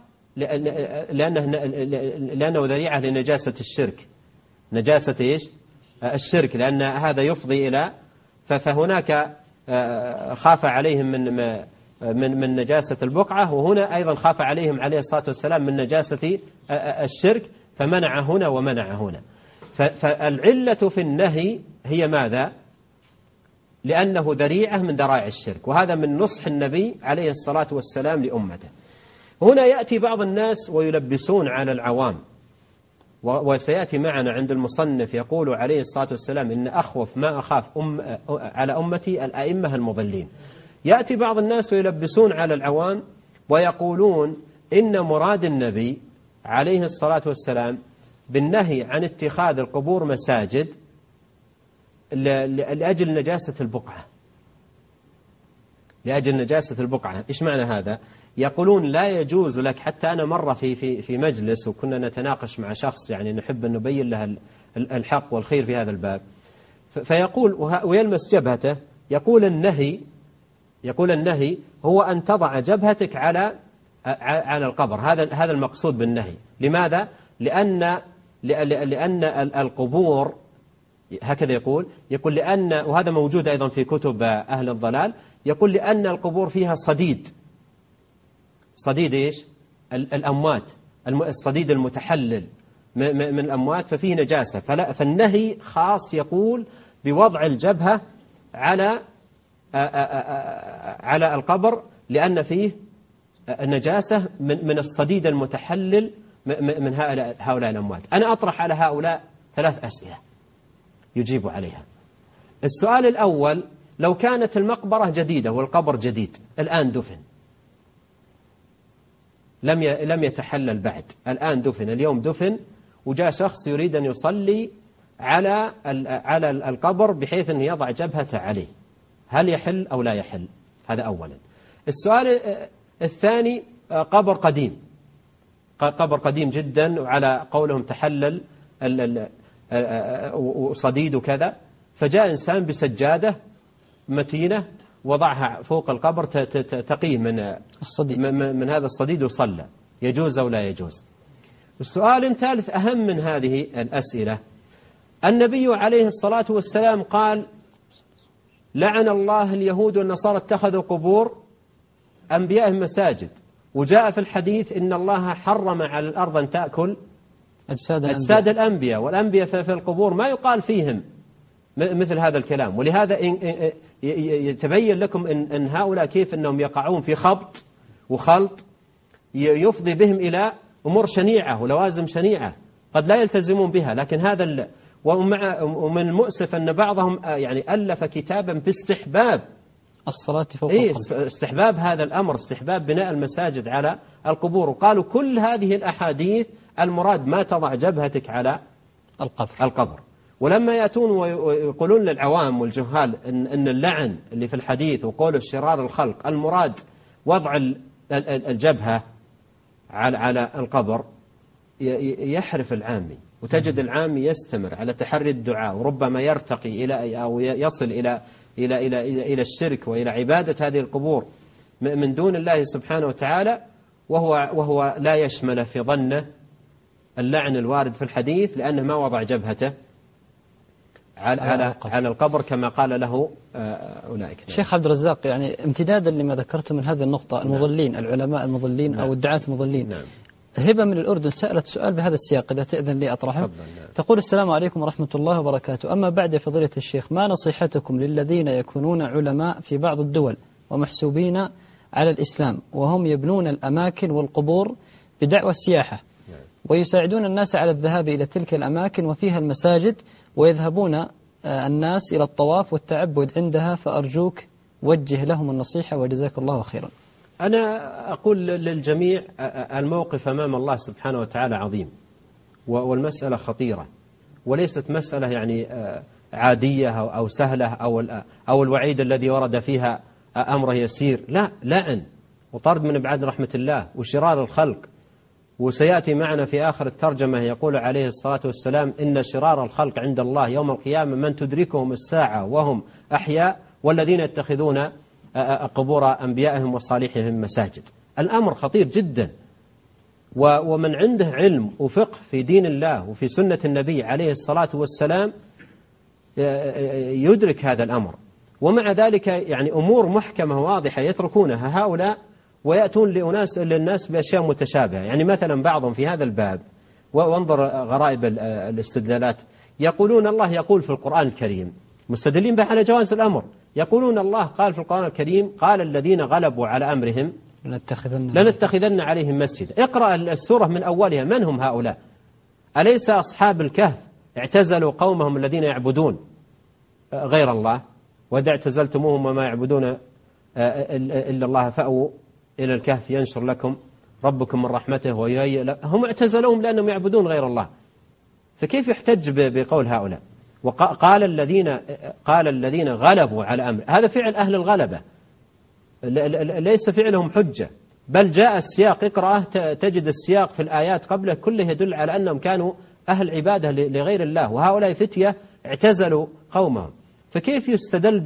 لأنه ذريعة لنجاسة الشرك. نجاسة إيش؟ الشرك، لأن هذا يفضي إلى، فهناك خاف عليهم من نجاسة البقعة، وهنا أيضا خاف عليهم عليه الصلاة والسلام من نجاسة الشرك، فمنع هنا ومنع هنا. فالعلة في النهي هي ماذا؟ لأنه ذريعة من ذرائع الشرك، وهذا من نصح النبي عليه الصلاة والسلام لأمته. هنا يأتي بعض الناس ويلبسون على العوام، وسيأتي معنا عند المصنف يقول عليه الصلاة والسلام: إن أخوف ما أخاف على أمتي الأئمة المضلين. يأتي بعض الناس ويلبسون على العوام ويقولون إن مراد النبي عليه الصلاة والسلام بالنهي عن اتخاذ القبور مساجد لأجل نجاسة البقعة، لأجل نجاسة البقعة. إيش معنى هذا؟ يقولون لا يجوز لك، حتى أنا مرة في مجلس وكنا نتناقش مع شخص يعني نحب أن نبين له الحق والخير في هذا الباب، فيقول ويلمس جبهته، يقول النهي هو أن تضع جبهتك على القبر، هذا المقصود بالنهي. لماذا؟ لأن القبور، هكذا يقول لأن، وهذا موجود أيضا في كتب أهل الضلال، يقول لأن القبور فيها صديد إيش؟ الأموات، الصديد المتحلل من الأموات، ففيه نجاسة، فالنهي خاص يقول بوضع الجبهة على القبر، لأن فيه النجاسة من الصديد المتحلل من هؤلاء الأموات. أنا أطرح على هؤلاء 3 أسئلة يجيب عليها. السؤال الأول: لو كانت المقبرة جديدة والقبر جديد الآن دفن، لم يتحلل بعد، الآن دفن، اليوم دفن، وجاء شخص يريد أن يصلي على القبر بحيث أن يضع جبهته عليه، هل يحل أو لا يحل؟ هذا أولا. السؤال الثاني: قبر قديم جدا، وعلى قولهم تحلل وصديد وكذا، فجاء إنسان بسجادة متينة وضعها فوق القبر تقيه من هذا الصديد وصلى، يجوز أو لا يجوز؟ السؤال ثالث أهم من هذه الأسئلة: النبي عليه الصلاة والسلام قال: لعن الله اليهود والنصارى اتخذوا قبور أنبيائهم مساجد، وجاء في الحديث إن الله حرم على الأرض أن تأكل أجساد الأنبياء، والأنبياء في القبور ما يقال فيهم مثل هذا الكلام. ولهذا يتبين لكم إن هؤلاء كيف أنهم يقعون في خبط وخلط يفضي بهم إلى أمور شنيعة ولوازم شنيعة قد لا يلتزمون بها. لكن هذا ومن المؤسف أن بعضهم يعني ألف كتابا باستحباب الصلاة فوق القبر، استحباب هذا الأمر، استحباب بناء المساجد على القبور، وقالوا كل هذه الأحاديث المراد ما تضع جبهتك على القبر. ولما يأتون ويقولون للعوام والجهال إن اللعن اللي في الحديث وقول شرار الخلق المراد وضع الجبهة على القبر، يحرف العامي، وتجد العامي يستمر على تحري الدعاء، وربما يرتقي إلى أو يصل إلى الشرك وإلى عبادة هذه القبور من دون الله سبحانه وتعالى، وهو لا يشمل في ظنه اللعن الوارد في الحديث، لأنه ما وضع جبهته على القبر كما قال له أولئك. شيخ عبد الرزاق، يعني امتدادا لما ذكرت من هذه النقطة، المضلين، العلماء المضلين أو الدعاة المضلين. هبة من الأردن سألت سؤال بهذا السياق، إذا تأذن لي أطرحه. تقول: السلام عليكم ورحمة الله وبركاته، أما بعد فضيلة الشيخ، ما نصيحتكم للذين يكونون علماء في بعض الدول ومحسوبين على الإسلام، وهم يبنون الأماكن والقبور بدعوى السياحة، ويساعدون الناس على الذهاب إلى تلك الأماكن وفيها المساجد، ويذهبون الناس إلى الطواف والتعبد عندها، فأرجوك وجه لهم النصيحة وجزاك الله خيرا. أنا أقول للجميع: الموقف أمام الله سبحانه وتعالى عظيم، والمسألة خطيرة، وليست مسألة يعني عادية أو سهلة أو الوعيد الذي ورد فيها أمره يسير. لا، لعن وطرد من بعد رحمة الله وشرار الخلق. وسيأتي معنا في آخر الترجمة يقول عليه الصلاة والسلام: إن شرار الخلق عند الله يوم القيامة من تدركهم الساعة وهم أحياء، والذين يتخذون قبور أنبيائهم وصالحهم مساجد. الأمر خطير جدا، ومن عنده علم وفقه في دين الله وفي سنة النبي عليه الصلاة والسلام يدرك هذا الأمر. ومع ذلك يعني أمور محكمة واضحة يتركونها هؤلاء ويأتون للناس بأشياء متشابهة. يعني مثلا بعضهم في هذا الباب، وانظر غرائب الاستدلالات، يقولون الله يقول في القرآن الكريم، مستدلين به على جواز الأمر، يقولون الله قال في القرآن الكريم: قال الذين غلبوا على أمرهم لنتخذن عليهم مسجد. اقرأ السورة من أولها، من هم هؤلاء؟ أليس أصحاب الكهف اعتزلوا قومهم الذين يعبدون غير الله، وإذا اعتزلتموهم وما يعبدون إلا الله فأووا إلى الكهف ينشر لكم ربكم من رحمته ويهيئ لكم. هم اعتزلوهم لأنهم يعبدون غير الله، فكيف يحتج بقول هؤلاء؟ وقال الذين غلبوا على أمر، هذا فعل أهل الغلبة ليس فعلهم حجة، بل جاء السياق، اقرأه تجد السياق في الآيات قبله كله يدل على أنهم كانوا أهل عبادة لغير الله، وهؤلاء فتية اعتزلوا قومهم، فكيف يستدل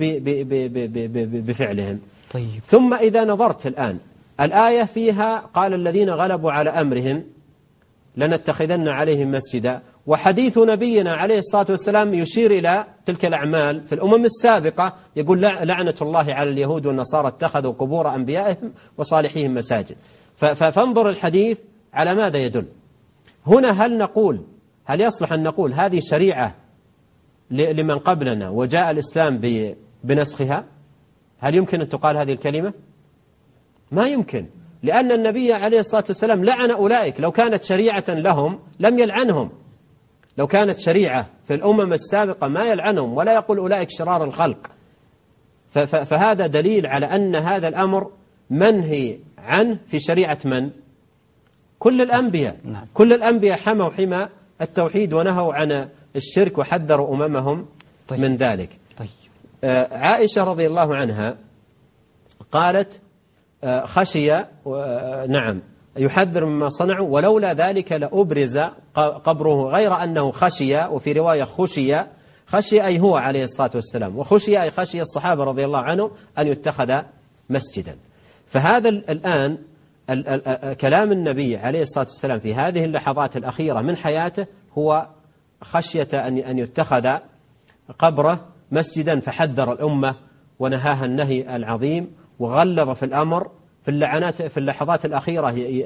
بفعلهم؟ طيب. ثم إذا نظرت الآن الآية فيها قال الذين غلبوا على أمرهم لنتخذن عليهم مسجدا، وحديث نبينا عليه الصلاة والسلام يشير إلى تلك الأعمال في الأمم السابقة، يقول لعنة الله على اليهود والنصارى اتخذوا قبور أنبيائهم وصالحيهم مساجد. فانظر الحديث على ماذا يدل. هنا هل يصلح أن نقول هذه شريعة لمن قبلنا وجاء الإسلام بنسخها؟ هل يمكن أن تقال هذه الكلمة؟ ما يمكن، لأن النبي عليه الصلاة والسلام لعن أولئك، لو كانت شريعة لهم لم يلعنهم، لو كانت شريعة في الأمم السابقة ما يلعنهم ولا يقول أولئك شرار الخلق. فهذا دليل على أن هذا الأمر منهي عنه في شريعة من؟ كل الأنبياء. نعم. كل الأنبياء حموا حمى التوحيد ونهوا عن الشرك وحذروا أممهم من ذلك. طيب. عائشة رضي الله عنها قالت خشي نعم يحذر مما صنعوا ولولا ذلك لأبرز قبره، غير أنه خشي، وفي رواية خشي أي هو عليه الصلاة والسلام، وخشي أي خشي الصحابة رضي الله عنهم أن يتخذ مسجدا. فهذا الآن كلام النبي عليه الصلاة والسلام في هذه اللحظات الأخيرة من حياته هو خشية أن يتخذ قبره مسجدا، فحذر الأمة ونهاها النهي العظيم وغلظ في الأمر. في اللحظات الأخيرة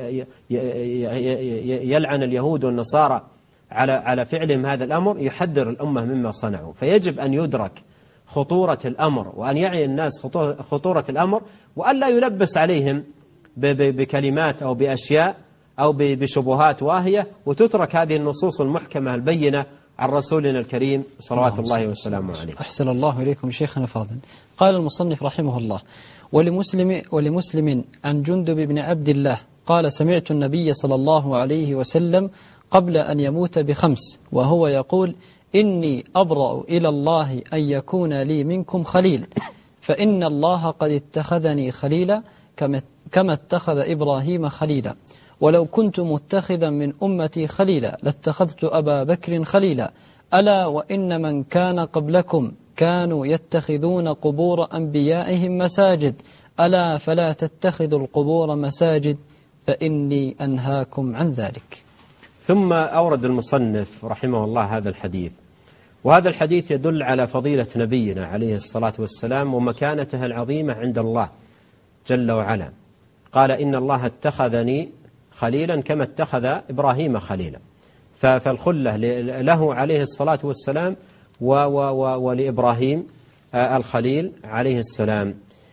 يلعن اليهود والنصارى على فعلهم هذا الأمر، يحذر الأمة مما صنعوا. فيجب أن يدرك خطورة الأمر وأن يعي الناس خطورة الأمر، وأن لا يلبس عليهم بكلمات أو بأشياء أو بشبهات واهية، وتترك هذه النصوص المحكمة البينة عن رسولنا الكريم صلوات الله وسلامه عليه. أحسن الله إليكم شيخنا فاضل. قال المصنف رحمه الله: ولمسلم عن جندب بن عبد الله قال: سمعت النبي صلى الله عليه وسلم قبل أن يموت ب5 وهو يقول: إني أبرأ إلى الله أن يكون لي منكم خليل، فإن الله قد اتخذني خليلا كما اتخذ إبراهيم خليلا، ولو كنت متخذا من أمتي خليلا لاتخذت أبا بكر خليلا، ألا وإن من كان قبلكم كانوا يتخذون قبور أنبيائهم مساجد، ألا فلا تتخذوا القبور مساجد فإني أنهاكم عن ذلك. ثم أورد المصنف رحمه الله هذا الحديث، وهذا الحديث يدل على فضيلة نبينا عليه الصلاة والسلام ومكانته العظيمة عند الله جل وعلا. قال: إن الله اتخذني خليلا كما اتخذ إبراهيم خليلا. فالخلة له عليه الصلاة والسلام ولإبراهيم الخليل عليه السلام.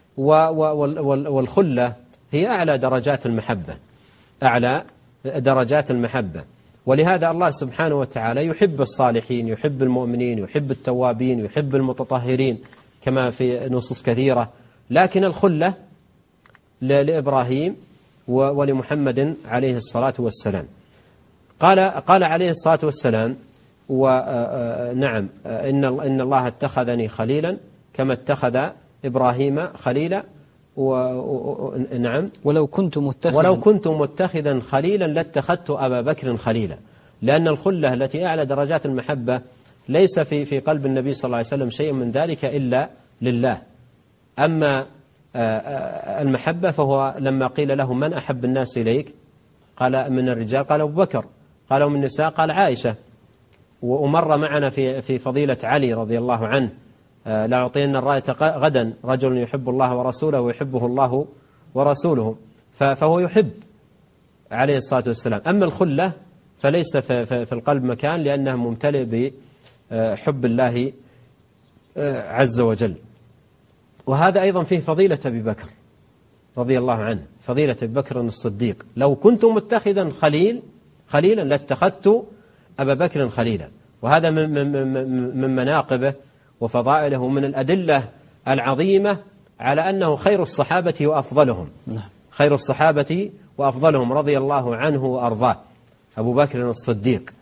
والخلة هي أعلى درجات المحبة، أعلى درجات المحبة. ولهذا الله سبحانه وتعالى يحب الصالحين، يحب المؤمنين، يحب التوابين، يحب المتطهرين كما في نصوص كثيرة. لكن الخلة لإبراهيم ولمحمد عليه الصلاة والسلام. قال عليه الصلاة والسلام: ونعم إن الله اتخذني خليلا كما اتخذ إبراهيم خليلا، نعم ولو كنت متخذا خليلا لاتخذت أبا بكر خليلا. لأن الخلة التي أعلى درجات المحبة ليس في قلب النبي صلى الله عليه وسلم شيء من ذلك إلا لله. أما المحبة فهو لما قيل له: من أحب الناس إليك؟ قال: من الرجال قال أبو بكر. قال: ومن النساء؟ قال: عائشة. ومر معنا في فضيلة علي رضي الله عنه: لأعطين الراية غدا رجل يحب الله ورسوله ويحبه الله ورسوله. فهو يحب عليه الصلاة والسلام. أما الخلة فليس في القلب مكان، لأنه ممتلئ بحب الله عز وجل. وهذا أيضا فيه فضيلة أبي بكر رضي الله عنه، فضيلة أبي بكر الصديق: لو كنت متخذا خليلا لاتخذت أبا بكر خليلا. وهذا من مناقبه وفضائله، من الأدلة العظيمة على أنه خير الصحابة وأفضلهم، خير الصحابة وأفضلهم رضي الله عنه وأرضاه أبو بكر الصديق.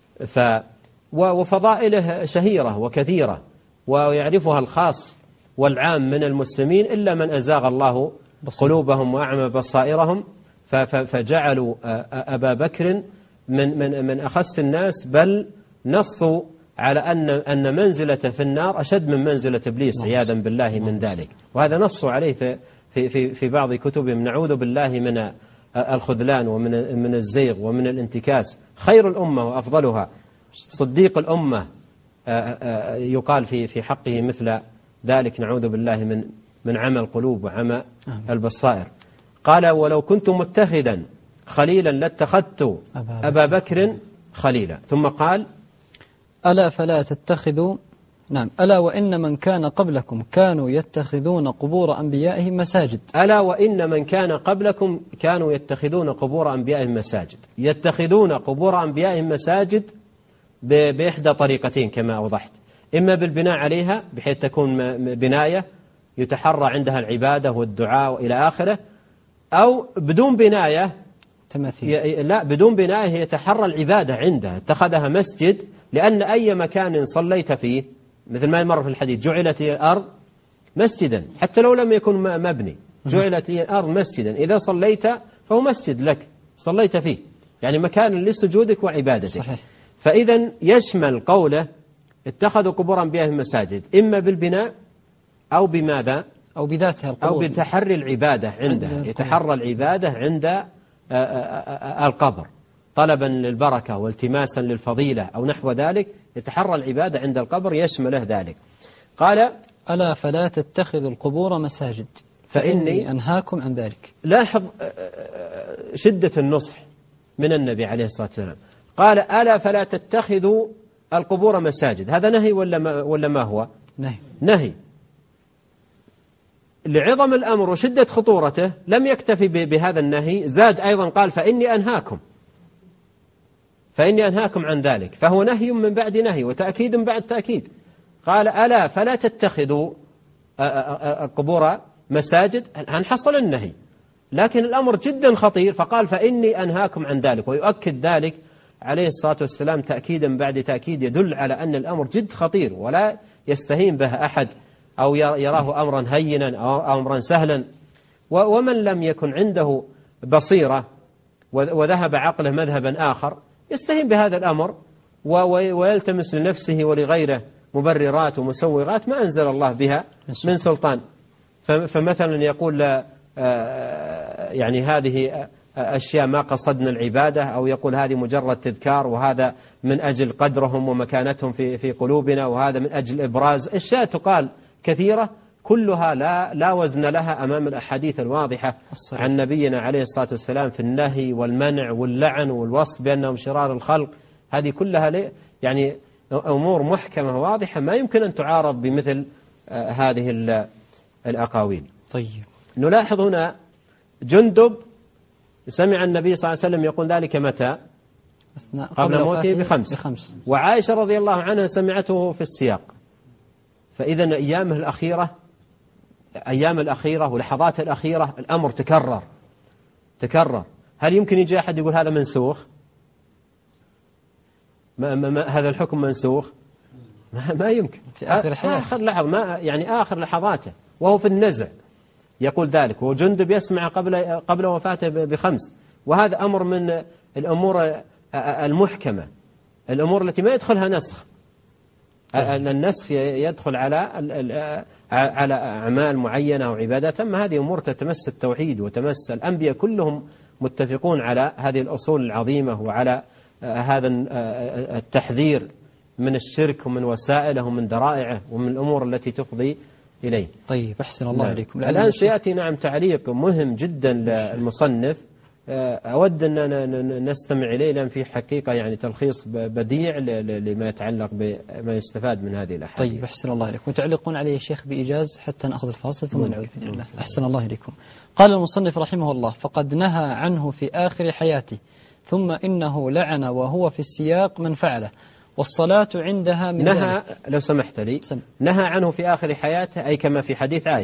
وفضائله شهيرة وكثيرة ويعرفها الخاص والعام من المسلمين، إلا من أزاغ الله قلوبهم وأعمى بصائرهم فجعلوا أبا بكر من أخس الناس، بل نصوا على أن منزلته في النار أشد من منزلة إبليس عياذا بالله من ذلك. وهذا نصوا عليه في بعض كتبهم. نعوذ بالله من الخذلان ومن الزيغ ومن الانتكاس. خير الأمة وأفضلها صديق الأمة يقال في حقه مثل ذلك، نعوذ بالله من عمى القلوب وعمى البصائر. قال ولو كنت متخذا خليلا لاتخذت أبا بكر خليلا. ثم قال ألا فلا تتخذوا ألا وإن من كان قبلكم كانوا يتخذون قبور أنبيائهم مساجد. ألا وإن من كان قبلكم كانوا يتخذون قبور أنبيائهم مساجد. يتخذون قبور أنبيائهم مساجد بإحدى طريقتين كما أوضحت، إما بالبناء عليها بحيث تكون بناية يتحرى عندها العبادة والدعاء إلى آخره، أو بدون بناية تماثيل. لا، بدون بناية يتحرى العبادة عندها، اتخذها مسجد، لأن أي مكان صليت فيه مثل ما يمر في الحديث جعلت الأرض مسجدا، حتى لو لم يكن مبني جعلت الأرض مسجدا، إذا صليت فهو مسجد لك صليت فيه، يعني مكان لسجودك وعبادتك. صحيح. فإذا يشمل قوله اتخذوا قبور أنبيائهم مساجد إما بالبناء أو بماذا؟ أو بذاتها القبور، أو بتحري العبادة عنده، يتحرى العبادة عند القبر طلبا للبركة والتماسا للفضيلة أو نحو ذلك، يتحرى العبادة عند القبر يشمله ذلك. قال ألا فلا تتخذوا القبور مساجد فإني أنهاكم عن ذلك. لاحظ شدة النصح من النبي عليه الصلاة والسلام. قال ألا فلا تتخذوا القبور مساجد، هذا نهي ولا ما هو؟ نهي. لعظم الأمر وشدة خطورته لم يكتفي بهذا النهي، زاد أيضا قال فإني أنهاكم عن ذلك، فهو نهي من بعد نهي وتأكيد من بعد تأكيد. قال ألا فلا تتخذوا القبور مساجد، حصل النهي لكن الأمر جدا خطير، فقال فإني أنهاكم عن ذلك، ويؤكد ذلك عليه الصلاة والسلام تأكيدا بعد تأكيد، يدل على أن الأمر جد خطير ولا يستهين به أحد أو يراه أمرا هينا أو أمرا سهلا. ومن لم يكن عنده بصيرة وذهب عقله مذهبا آخر يستهين بهذا الأمر ويلتمس لنفسه ولغيره مبررات ومسوغات ما أنزل الله بها من سلطان. فمثلا يقول يعني هذه أشياء ما قصدنا العبادة، أو يقول هذه مجرد تذكار، وهذا من أجل قدرهم ومكانتهم في قلوبنا، وهذا من أجل إبراز. أشياء تقال كثيرة كلها لا وزن لها أمام الأحاديث الواضحة عن نبينا عليه الصلاة والسلام في النهي والمنع واللعن والوصف بأنهم شرار الخلق. هذه كلها يعني أمور محكمة واضحة ما يمكن أن تعارض بمثل هذه الأقاويل. طيب، نلاحظ هنا جندب سمع النبي صلى الله عليه وسلم يقول ذلك متى؟ قبل موته بخمس. وعائشة رضي الله عنها سمعته في السياق. فإذا أيام الأخيرة ولحظات الأخيرة الأمر تكرر. هل يمكن يجي أحد يقول هذا منسوخ؟ هذا الحكم منسوخ؟ ما يمكن. في آخر حياته، آخر لحظة، يعني آخر لحظاته وهو في النزع يقول ذلك، وجندب يسمع قبل وفاته بخمس. وهذا أمر من الأمور المحكمة، الأمور التي ما يدخلها نسخ. النسخ يدخل على أعمال معينة أو عبادات، أما هذه أمور تتمس التوحيد وتمس الأنبياء كلهم متفقون على هذه الأصول العظيمة وعلى هذا التحذير من الشرك ومن وسائله ومن ذرائعه ومن الأمور التي تفضي إليه. طيب، أحسن الله عليكم. الآن سيأتي تعليق مهم جدا للمصنف أود أن نستمع إليه، لأن في حقيقة يعني تلخيص بديع لما يتعلق بما يستفاد من هذه الأحاديث. طيب، أحسن الله عليكم. وتعلقون عليه الشيخ بإيجاز حتى نأخذ الفاصل ثم نعود بإذن الله. أحسن الله عليكم. قال المصنف رحمه الله: فقد نهى عنه في آخر حياته، ثم إنه لعن وهو في السياق من فعله، والصلاة عندها من نهى. لو سمحت لي، نهى عنه في آخر حياته، أي كما في حديث عائشة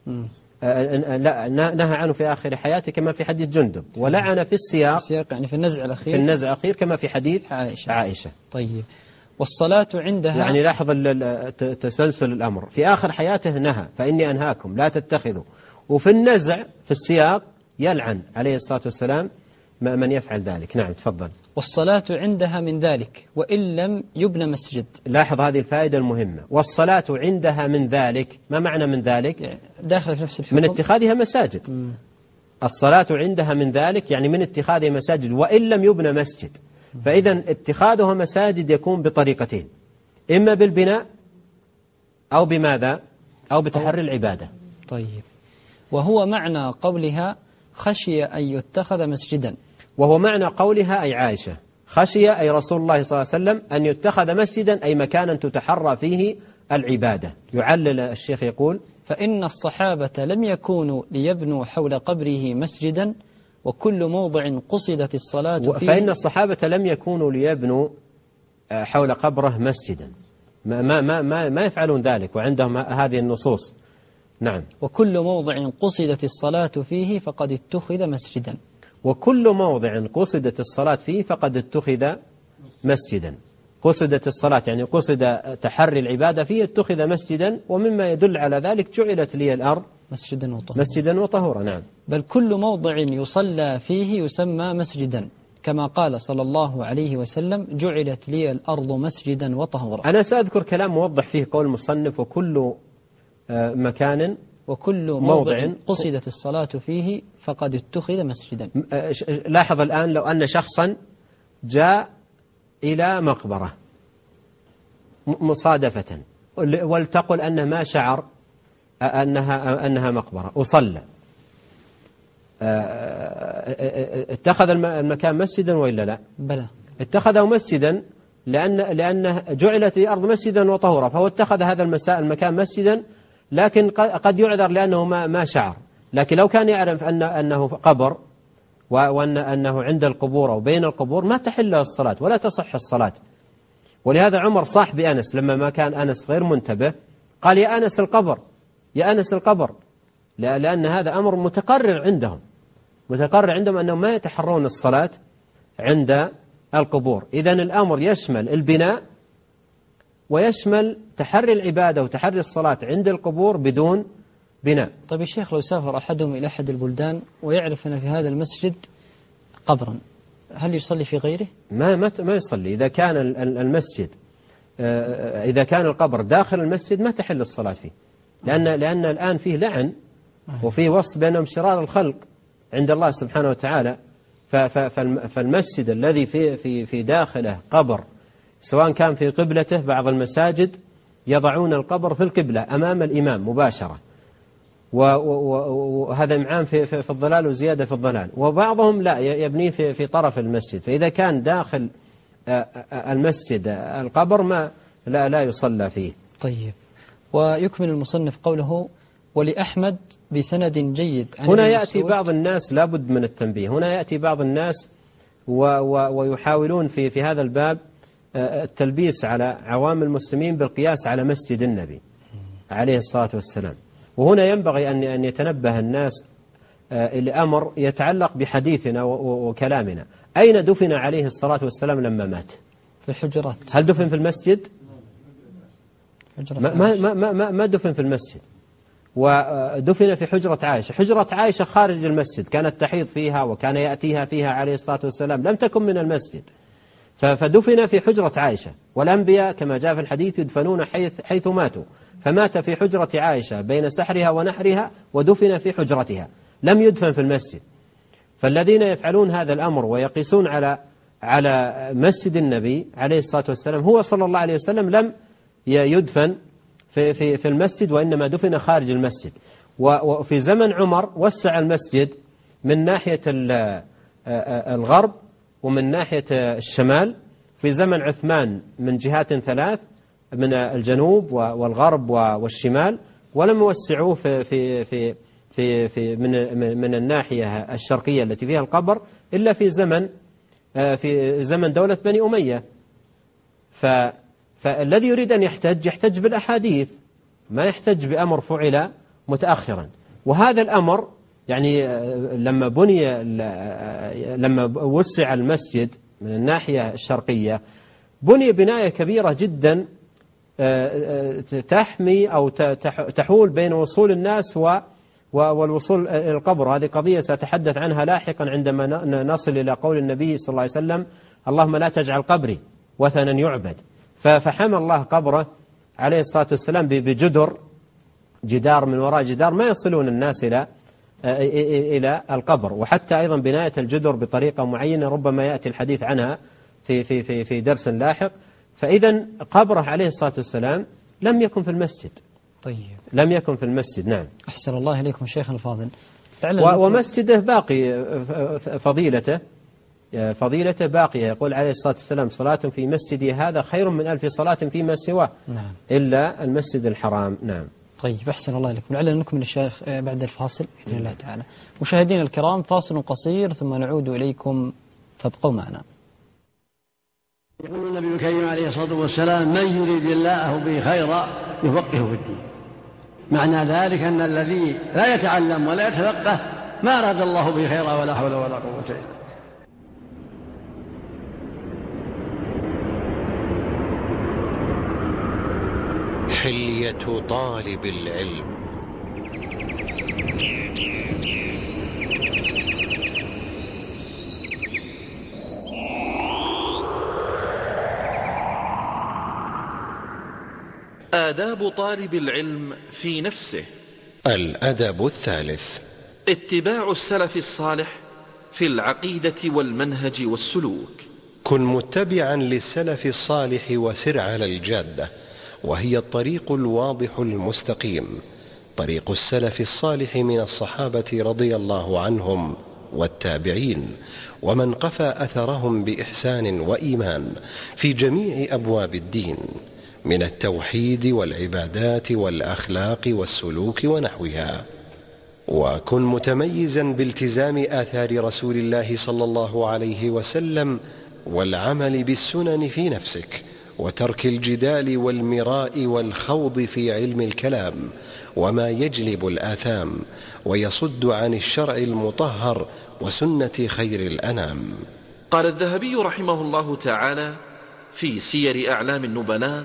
نهى عنه في آخر حياته كما في حديث جندب، ولعن في السياق يعني في النزع الأخير، في النزع الأخير كما في حديث عائشة. طيب، والصلاة عندها، يعني لاحظ تسلسل الأمر، في آخر حياته نهى فإني أنهاكم لا تتخذوا، وفي النزع في السياق يلعن عليه الصلاة والسلام من يفعل ذلك. نعم تفضل. والصلاة عندها من ذلك وإن لم يبنى مسجد. لاحظ هذه الفائدة المهمة، والصلاة عندها من ذلك. ما معنى من ذلك؟ يعني داخل في نفس الحكم، من اتخاذها مساجد. الصلاة عندها من ذلك يعني من اتخاذها مساجد وإن لم يبنى مسجد. فإذا اتخاذها مساجد يكون بطريقتين، إما بالبناء أو بماذا؟ أو بتحري العبادة. طيب، وهو معنى قولها خشي أن يتخذ مسجدا. وهو معنى قولها أي عائشة، خشي أي رسول الله صلى الله عليه وسلم أن يتخذ مسجدا أي مكانا تتحرى فيه العبادة. يعلل الشيخ يقول: فإن الصحابة لم يكونوا ليبنوا حول قبره مسجدا وكل موضع قصدت الصلاة فيه. فإن الصحابة لم يكونوا ليبنوا حول قبره مسجدا، ما يفعلون ذلك وعندهم هذه النصوص. نعم. وكل موضع قصدت الصلاة فيه فقد اتخذ مسجدا. وكل موضع قصدت الصلاة فيه فقد اتخذ مسجدا. قصدت الصلاة يعني قصد تحري العبادة فيه اتخذ مسجدا، ومما يدل على ذلك جعلت لي الأرض مسجدا وطهورا. نعم. بل كل موضع يصلى فيه يسمى مسجدا، كما قال صلى الله عليه وسلم: جعلت لي الأرض مسجدا وطهورا. أنا سأذكر كلام موضح فيه قول المصنف: وكل مكان وكل موضع قصدت الصلاة فيه فقد اتخذ مسجدا. لاحظ الآن لو أن شخصا جاء إلى مقبرة مصادفة، ولتقل أنه ما شعر أنها مقبرة، وصلى، اتخذ المكان مسجدا وإلا لا؟ بلى، اتخذه مسجدا لأنه جعلت الأرض مسجدا وطهورا، فهو اتخذ هذا المكان مسجدا، لكن قد يعذر لأنه ما شعر. لكن لو كان يعرف أنه قبر وأنه عند القبور أو بين القبور ما تحل الصلاة ولا تصح الصلاة. ولهذا عمر صاح بأنس لما ما كان أنس غير منتبه، قال: يا أنس القبر، يا أنس القبر، لأن هذا أمر متقرر عندهم أنهم ما يتحرون الصلاة عند القبور. إذن الأمر يشمل البناء ويشمل تحري العبادة وتحري الصلاة عند القبور بدون بناء. طيب يا شيخ، لو سافر أحدهم إلى أحد البلدان ويعرف أن في هذا المسجد قبرا، هل يصلي في غيره؟ ما يصلي. إذا كان المسجد إذا كان القبر داخل المسجد ما تحل الصلاة فيه، لأن الآن فيه لعن وفيه وصف بأنهم شرار الخلق عند الله سبحانه وتعالى. فالمسجد الذي في داخله قبر، سواء كان في قبلته، بعض المساجد يضعون القبر في القبلة أمام الإمام مباشرة، وهذا إمعان في الضلال وزيادة في الضلال. وبعضهم لا، يبنيه في طرف المسجد. فإذا كان داخل المسجد القبر لا يصلى فيه. طيب، ويكمل المصنف قوله: ولأحمد بسند جيد. هنا يأتي بعض الناس، لابد من التنبيه، هنا يأتي بعض الناس ويحاولون في هذا الباب التلبيس على عوام المسلمين بالقياس على مسجد النبي عليه الصلاة والسلام. وهنا ينبغي أن يتنبه الناس لأمر يتعلق بحديثنا وكلامنا. أين دفن عليه الصلاة والسلام لما مات؟ في الحجرات. هل دفن في المسجد؟ ما دفن في المسجد، ودفن في حجرة عائشة. حجرة عائشة خارج المسجد، كانت تحيض فيها وكان يأتيها فيها عليه الصلاة والسلام، لم تكن من المسجد، فدفن في حجرة عائشة. والأنبياء كما جاء في الحديث يدفنون حيث ماتوا، فمات في حجرة عائشة بين سحرها ونحرها، ودفن في حجرتها، لم يدفن في المسجد. فالذين يفعلون هذا الأمر ويقيسون على مسجد النبي عليه الصلاة والسلام، هو صلى الله عليه وسلم لم يدفن في المسجد، وإنما دفن خارج المسجد. وفي زمن عمر وسع المسجد من ناحية الغرب ومن ناحية الشمال. في زمن عثمان من جهات ثلاث، من الجنوب والغرب والشمال، ولم يوسعوه في من الناحية الشرقية التي فيها القبر إلا في زمن دولة بني أمية. فالذي يريد أن يحتج بالأحاديث، ما يحتج بأمر فعل متأخرا. وهذا الأمر يعني لما وسع المسجد من الناحية الشرقية بني بناية كبيرة جدا تحمي أو تحول بين وصول الناس والوصول إلى القبر. هذه قضية سأتحدث عنها لاحقا عندما نصل إلى قول النبي صلى الله عليه وسلم: اللهم لا تجعل قبري وثنا يعبد. فحمى الله قبره عليه الصلاة والسلام جدار من وراء جدار ما يصلون الناس إلى القبر. وحتى أيضا بناية الجدر بطريقة معينة ربما يأتي الحديث عنها في درس لاحق. فإذا قبره عليه الصلاة والسلام لم يكن في المسجد. طيب، لم يكن في المسجد. نعم. أحسن الله إليكم شيخنا الفاضل. ومسجده باقي، فضيلته باقية. يقول عليه الصلاة والسلام: صلاة في مسجدي هذا خير من 1000 صلاة فيما سواه. نعم. إلا المسجد الحرام. نعم. طيب، أحسن الله إليكم. لعلنا نكمل الشيخ بعد الفاصل بإذن الله تعالى. مشاهدينا الكرام، فاصل قصير ثم نعود إليكم، فابقوا معنا. يقول النبي الكريم عليه الصلاة والسلام: من يريد الله به خيرا يفقهه في الدين. معنى ذلك أن الذي لا يتعلم ولا يتفقه ما أراد الله به خيرا ولا حول ولا قوة إلا بالله. حلية طالب العلم. آداب طالب العلم في نفسه. الأدب الثالث: اتباع السلف الصالح في العقيدة والمنهج والسلوك. كن متبعا للسلف الصالح وسر على الجادة، وهي الطريق الواضح المستقيم، طريق السلف الصالح من الصحابة رضي الله عنهم والتابعين ومن قفى أثرهم بإحسان وإيمان في جميع أبواب الدين من التوحيد والعبادات والأخلاق والسلوك ونحوها. وكن متميزا بالتزام آثار رسول الله صلى الله عليه وسلم والعمل بالسنن في نفسك، وترك الجدال والمراء والخوض في علم الكلام وما يجلب الآثام ويصد عن الشرع المطهر وسنة خير الأنام. قال الذهبي رحمه الله تعالى في سير أعلام النبلاء: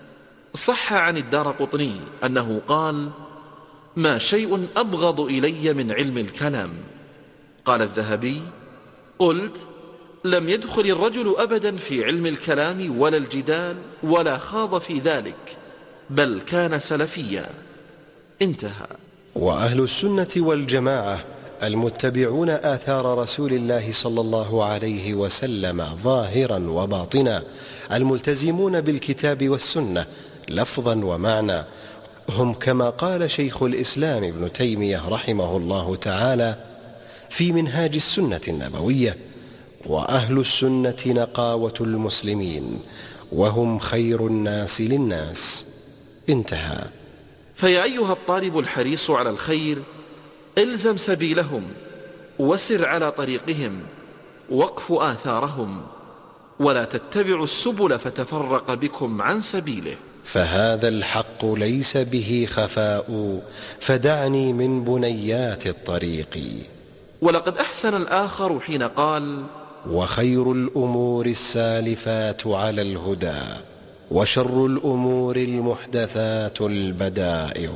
صح عن الدارقطني أنه قال: ما شيء أبغض إلي من علم الكلام. قال الذهبي: قلت: لم يدخل الرجل أبدا في علم الكلام ولا الجدال ولا خاض في ذلك، بل كان سلفيا. انتهى. وأهل السنة والجماعة المتبعون آثار رسول الله صلى الله عليه وسلم ظاهرا وباطنا، الملتزمون بالكتاب والسنة لفظا ومعنى، هم كما قال شيخ الإسلام ابن تيمية رحمه الله تعالى في منهاج السنة النبوية: وأهل السنة نقاوة المسلمين وهم خير الناس للناس. انتهى. فيا أيها الطالب الحريص على الخير، الزم سبيلهم وسر على طريقهم واقف آثارهم، ولا تتبعوا السبل فتفرق بكم عن سبيله، فهذا الحق ليس به خفاء، فدعني من بنيات الطريق. ولقد أحسن الآخر حين قال: وخير الأمور السالفات على الهدى، وشر الأمور المحدثات البدائع.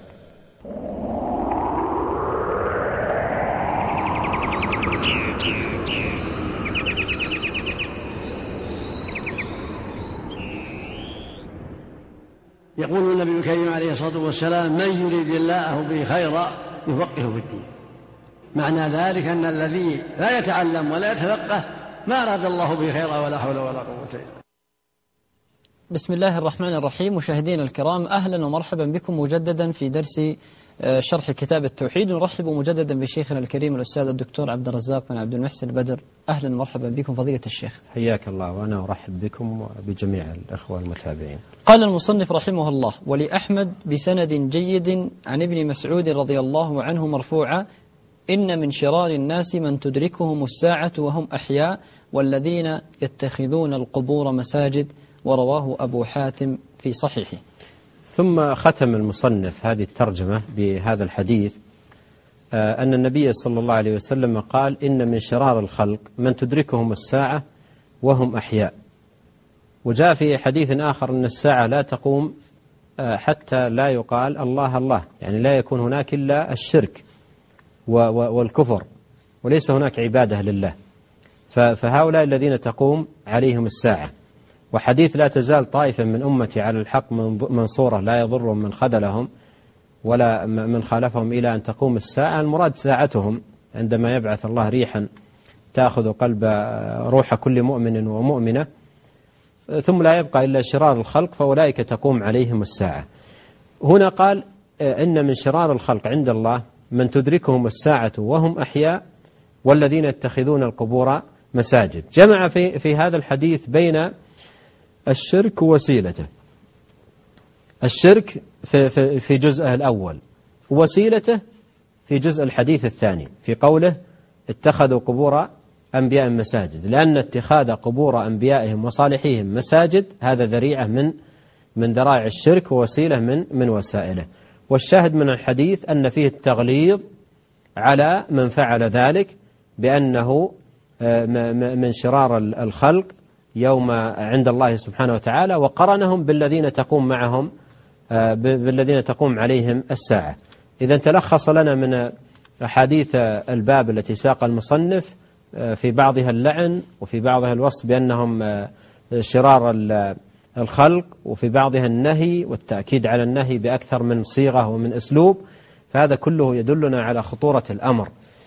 يقول النبي الكريم عليه الصلاة والسلام: من يريد الله به خيرا يفقهه في الدين. معنى ذلك أن الذي لا يتعلم ولا يتفقه ما أراد الله به خيرا ولا حول ولا قوة إلا بالله. بسم الله الرحمن الرحيم. مشاهدينا الكرام، أهلا ومرحبا بكم مجددا في درس شرح كتاب التوحيد. نرحب مجددا بشيخنا الكريم الأستاذ الدكتور عبد الرزاق بن عبد المحسن البدر. أهلا ومرحبا بكم فضيلة الشيخ. حياك الله، وأنا أرحب بكم وبجميع الأخوة المتابعين. قال المصنف رحمه الله: ولأحمد بسند جيد عن ابن مسعود رضي الله عنه مرفوعا: إن من شرار الناس من تدركهم الساعة وهم أحياء، والذين يتخذون القبور مساجد. ورواه أبو حاتم في صحيحه. ثم ختم المصنف هذه الترجمة بهذا الحديث أن النبي صلى الله عليه وسلم قال إن من شرار الخلق من تدركهم الساعة وهم أحياء. وجاء في حديث آخر أن الساعة لا تقوم حتى لا يقال الله الله، يعني لا يكون هناك إلا الشرك والكفر، وليس هناك عبادة لله. فهؤلاء الذين تقوم عليهم الساعة. وحديث لا تزال طائفة من أمتي على الحق منصورة لا يضرهم من خذلهم ولا من خالفهم إلى أن تقوم الساعة. المراد ساعتهم عندما يبعث الله ريحا تأخذ قلب روح كل مؤمن ومؤمنة ثم لا يبقى إلا شرار الخلق، فأولئك تقوم عليهم الساعة. هنا قال إن من شرار الخلق عند الله من تدركهم الساعة وهم أحياء والذين يتخذون القبور مساجد. جمع في هذا الحديث بين الشرك ووسيلته. الشرك في جزءه الأول، ووسيلته في جزء الحديث الثاني في قوله اتخذوا قبور أنبياء مساجد، لأن اتخاذ قبور أنبيائهم وصالحيهم مساجد هذا ذريعة من ذرائع الشرك ووسيلة من وسائله. والشاهد من الحديث أن فيه التغليظ على من فعل ذلك بأنه من شرار الخلق يوم عند الله سبحانه وتعالى، وقرنهم بالذين تقوم معهم بالذين تقوم عليهم الساعة. إذا تلخص لنا من أحاديث الباب التي ساق المصنف في بعضها اللعن وفي بعضها الوصف بأنهم شرار الخلق، وفي بعضها النهي والتأكيد على النهي بأكثر من صيغة ومن أسلوب، فهذا كله يدلنا على خطورة الأمر.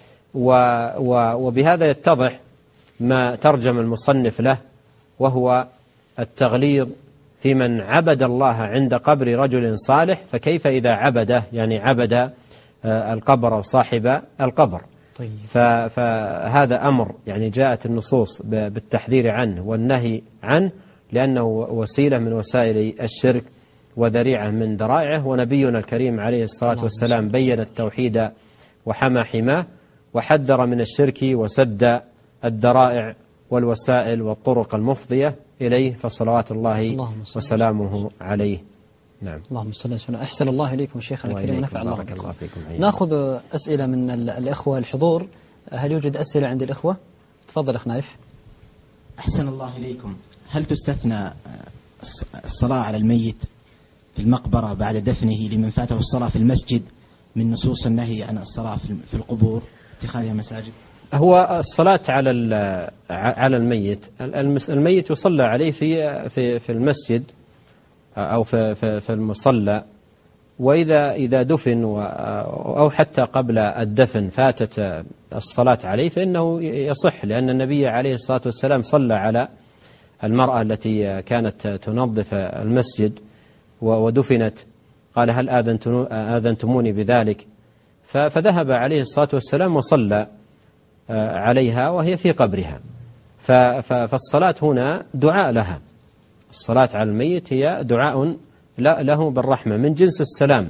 وبهذا يتضح ما ترجم المصنف له، وهو التغليظ في من عبد الله عند قبر رجل صالح، فكيف إذا عبده، يعني عبد القبر وصاحب القبر. طيب. فهذا أمر يعني جاءت النصوص بالتحذير عنه والنهي عنه، لأنه وسيلة من وسائل الشرك وذريعة من ذرائعه. ونبينا الكريم عليه الصلاة والسلام بين التوحيد وحمى حماه، وحذر من الشرك وسد الذرائع والوسائل والطرق المفضية إليه، فصلوات الله وسلامه عليه. نعم. اللهم صل وسلم. أحسن الله إليكم شيخنا الكريم ونفع الله بكم. نأخذ أسئلة من الإخوة الحضور. هل يوجد أسئلة عند الإخوة؟ تفضل أخ نايف. أحسن الله إليكم. هل تستثنى الصلاة على الميت في المقبرة بعد دفنه لمن فاته الصلاة في المسجد من نصوص النهي عن الصلاة في القبور اتخاذها مساجد؟ هو الصلاة على الميت يصلى عليه في المسجد أو في المصلى، وإذا دفن أو حتى قبل الدفن فاتت الصلاة عليه فإنه يصح، لأن النبي عليه الصلاة والسلام صلى على المرأة التي كانت تنظف المسجد ودفنت، قال هل آذنتموني بذلك؟ فذهب عليه الصلاة والسلام وصلى عليها وهي في قبرها. فالصلاة هنا دعاء لها. الصلاة على الميت هي دعاء له بالرحمة من جنس السلام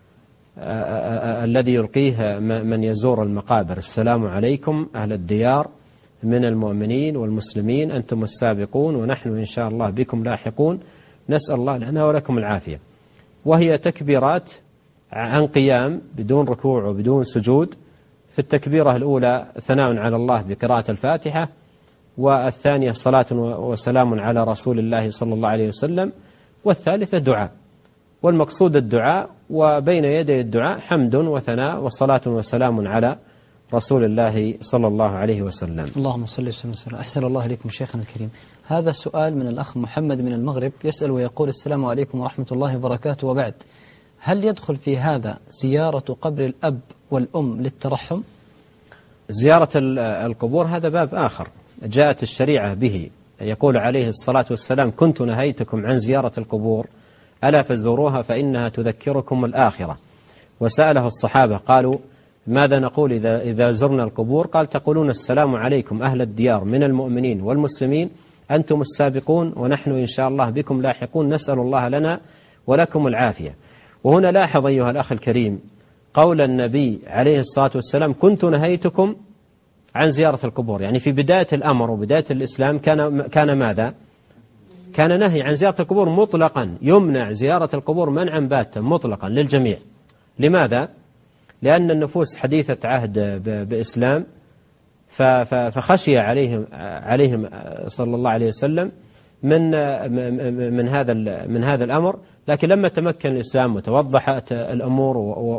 الذي يلقيه من يزور المقابر. السلام عليكم أهل الديار من المؤمنين والمسلمين، أنتم السابقون ونحن إن شاء الله بكم لاحقون، نسأل الله لنا ولكم العافية. وهي تكبيرات عن قيام بدون ركوع وبدون سجود. في التكبيرة الأولى ثناء على الله بقراءة الفاتحة، والثانية صلاة وسلام على رسول الله صلى الله عليه وسلم، والثالثة دعاء. والمقصود الدعاء، وبين يدي الدعاء حمد وثناء وصلاة وسلام على رسول الله صلى الله عليه وسلم. اللهم صل وسلم. أحسن الله إليكم شيخنا الكريم. هذا السؤال من الأخ محمد من المغرب، يسأل ويقول السلام عليكم ورحمة الله وبركاته، وبعد، هل يدخل في هذا زيارة قبر الأب والأم للترحم؟ زيارة القبور هذا باب آخر جاءت الشريعة به. يقول عليه الصلاة والسلام كنت نهيتكم عن زيارة القبور ألا فزوروها فإنها تذكركم الآخرة. وسأله الصحابة قالوا ماذا نقول إذا زرنا القبور؟ قال تقولون السلام عليكم أهل الديار من المؤمنين والمسلمين، أنتم السابقون ونحن إن شاء الله بكم لاحقون، نسأل الله لنا ولكم العافية. وهنا لاحظ أيها الأخ الكريم قول النبي عليه الصلاة والسلام كنت نهيتكم عن زيارة القبور، يعني في بداية الأمر وبداية الإسلام كان ماذا؟ كان نهي عن زيارة القبور مطلقا، يمنع زيارة القبور منعا باتا مطلقا للجميع. لماذا؟ لأن النفوس حديثة عهد بإسلام، فخشي عليهم صلى الله عليه وسلم من هذا الأمر. لكن لما تمكن الإسلام وتوضحت الأمور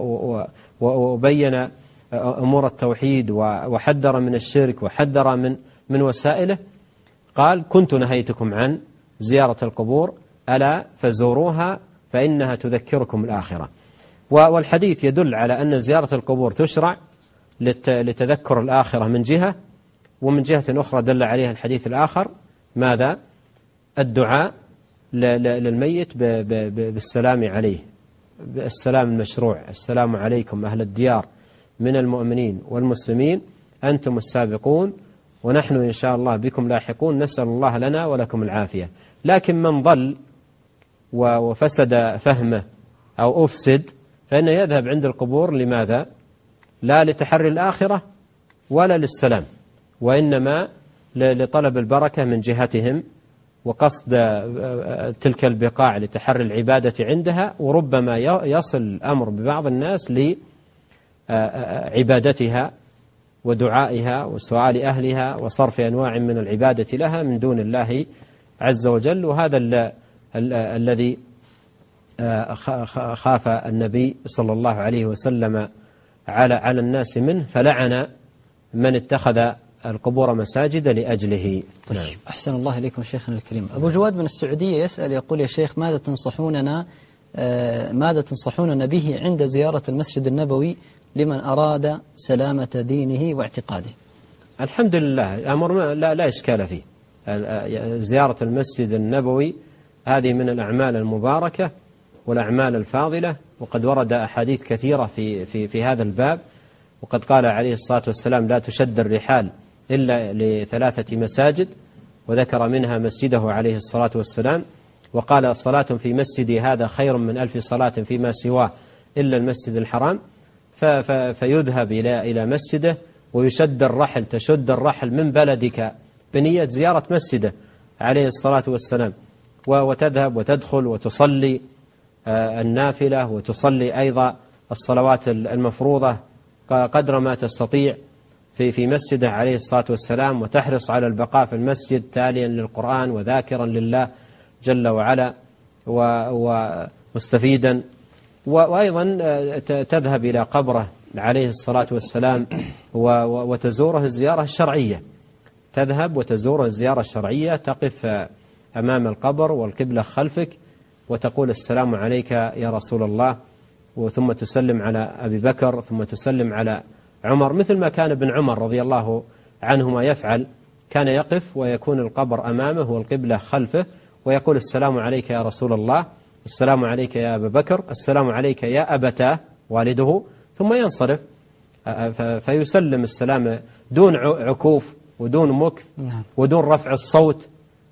وبين أمور التوحيد وحذر من الشرك وحذر من وسائله، قال: كنت نهيتكم عن زيارة القبور ألا فزوروها فإنها تذكركم الآخرة. والحديث يدل على أن زيارة القبور تشرع لتذكر الآخرة من جهة، ومن جهة أخرى دل عليها الحديث الآخر ماذا؟ الدعاء للميت بالسلام عليه، السلام المشروع: السلام عليكم أهل الديار من المؤمنين والمسلمين أنتم السابقون ونحن إن شاء الله بكم لاحقون، نسأل الله لنا ولكم العافية. لكن من ضل وفسد فهمه أو أفسد فإنه يذهب عند القبور لماذا؟ لا لتحري الآخرة ولا للسلام، وإنما لطلب البركة من جهتهم وقصد تلك البقاع لتحري العبادة عندها، وربما يصل الأمر ببعض الناس لعبادتها ودعائها وسؤال أهلها وصرف أنواع من العبادة لها من دون الله عز وجل. وهذا الذي خاف النبي صلى الله عليه وسلم على الناس منه، فلعن من اتخذ القبور مساجد لأجله. طيب. أحسن الله إليكم شيخنا الكريم. أبو جواد من السعودية يسأل يقول: يا شيخ ماذا تنصحوننا به عند زيارة المسجد النبوي لمن أراد سلامة دينه واعتقاده؟ الحمد لله، الأمر لا إشكال فيه. زيارة المسجد النبوي هذه من الأعمال المباركة والأعمال الفاضلة، وقد ورد أحاديث كثيرة في هذا الباب. وقد قال عليه الصلاة والسلام: لا تشد الرحال إلا لثلاثة مساجد، وذكر منها مسجده عليه الصلاة والسلام، وقال: صلاة في مسجدي هذا خير من 1000 صلاة فيما سواه إلا المسجد الحرام. فيذهب إلى مسجده ويشد الرحل، تشد الرحل من بلدك بنية زيارة مسجده عليه الصلاة والسلام، وتذهب وتدخل وتصلي النافلة وتصلي أيضا الصلوات المفروضة قدر ما تستطيع في مسجده عليه الصلاة والسلام، وتحرص على البقاء في المسجد تاليا للقرآن وذاكرا لله جل وعلا ومستفيدا. وأيضا تذهب إلى قبره عليه الصلاة والسلام وتزوره الزيارة الشرعية، تذهب وتزوره الزيارة الشرعية، تقف أمام القبر والقبلة خلفك وتقول: السلام عليك يا رسول الله، ثم تسلم على أبي بكر، ثم تسلم على عمر، مثل ما كان ابن عمر رضي الله عنهما يفعل، كان يقف ويكون القبر أمامه والقبلة خلفه ويقول: السلام عليك يا رسول الله، السلام عليك يا أبا بكر، السلام عليك يا أبتاه والده، ثم ينصرف فيسلم السلام دون عكوف ودون مكث ودون رفع الصوت.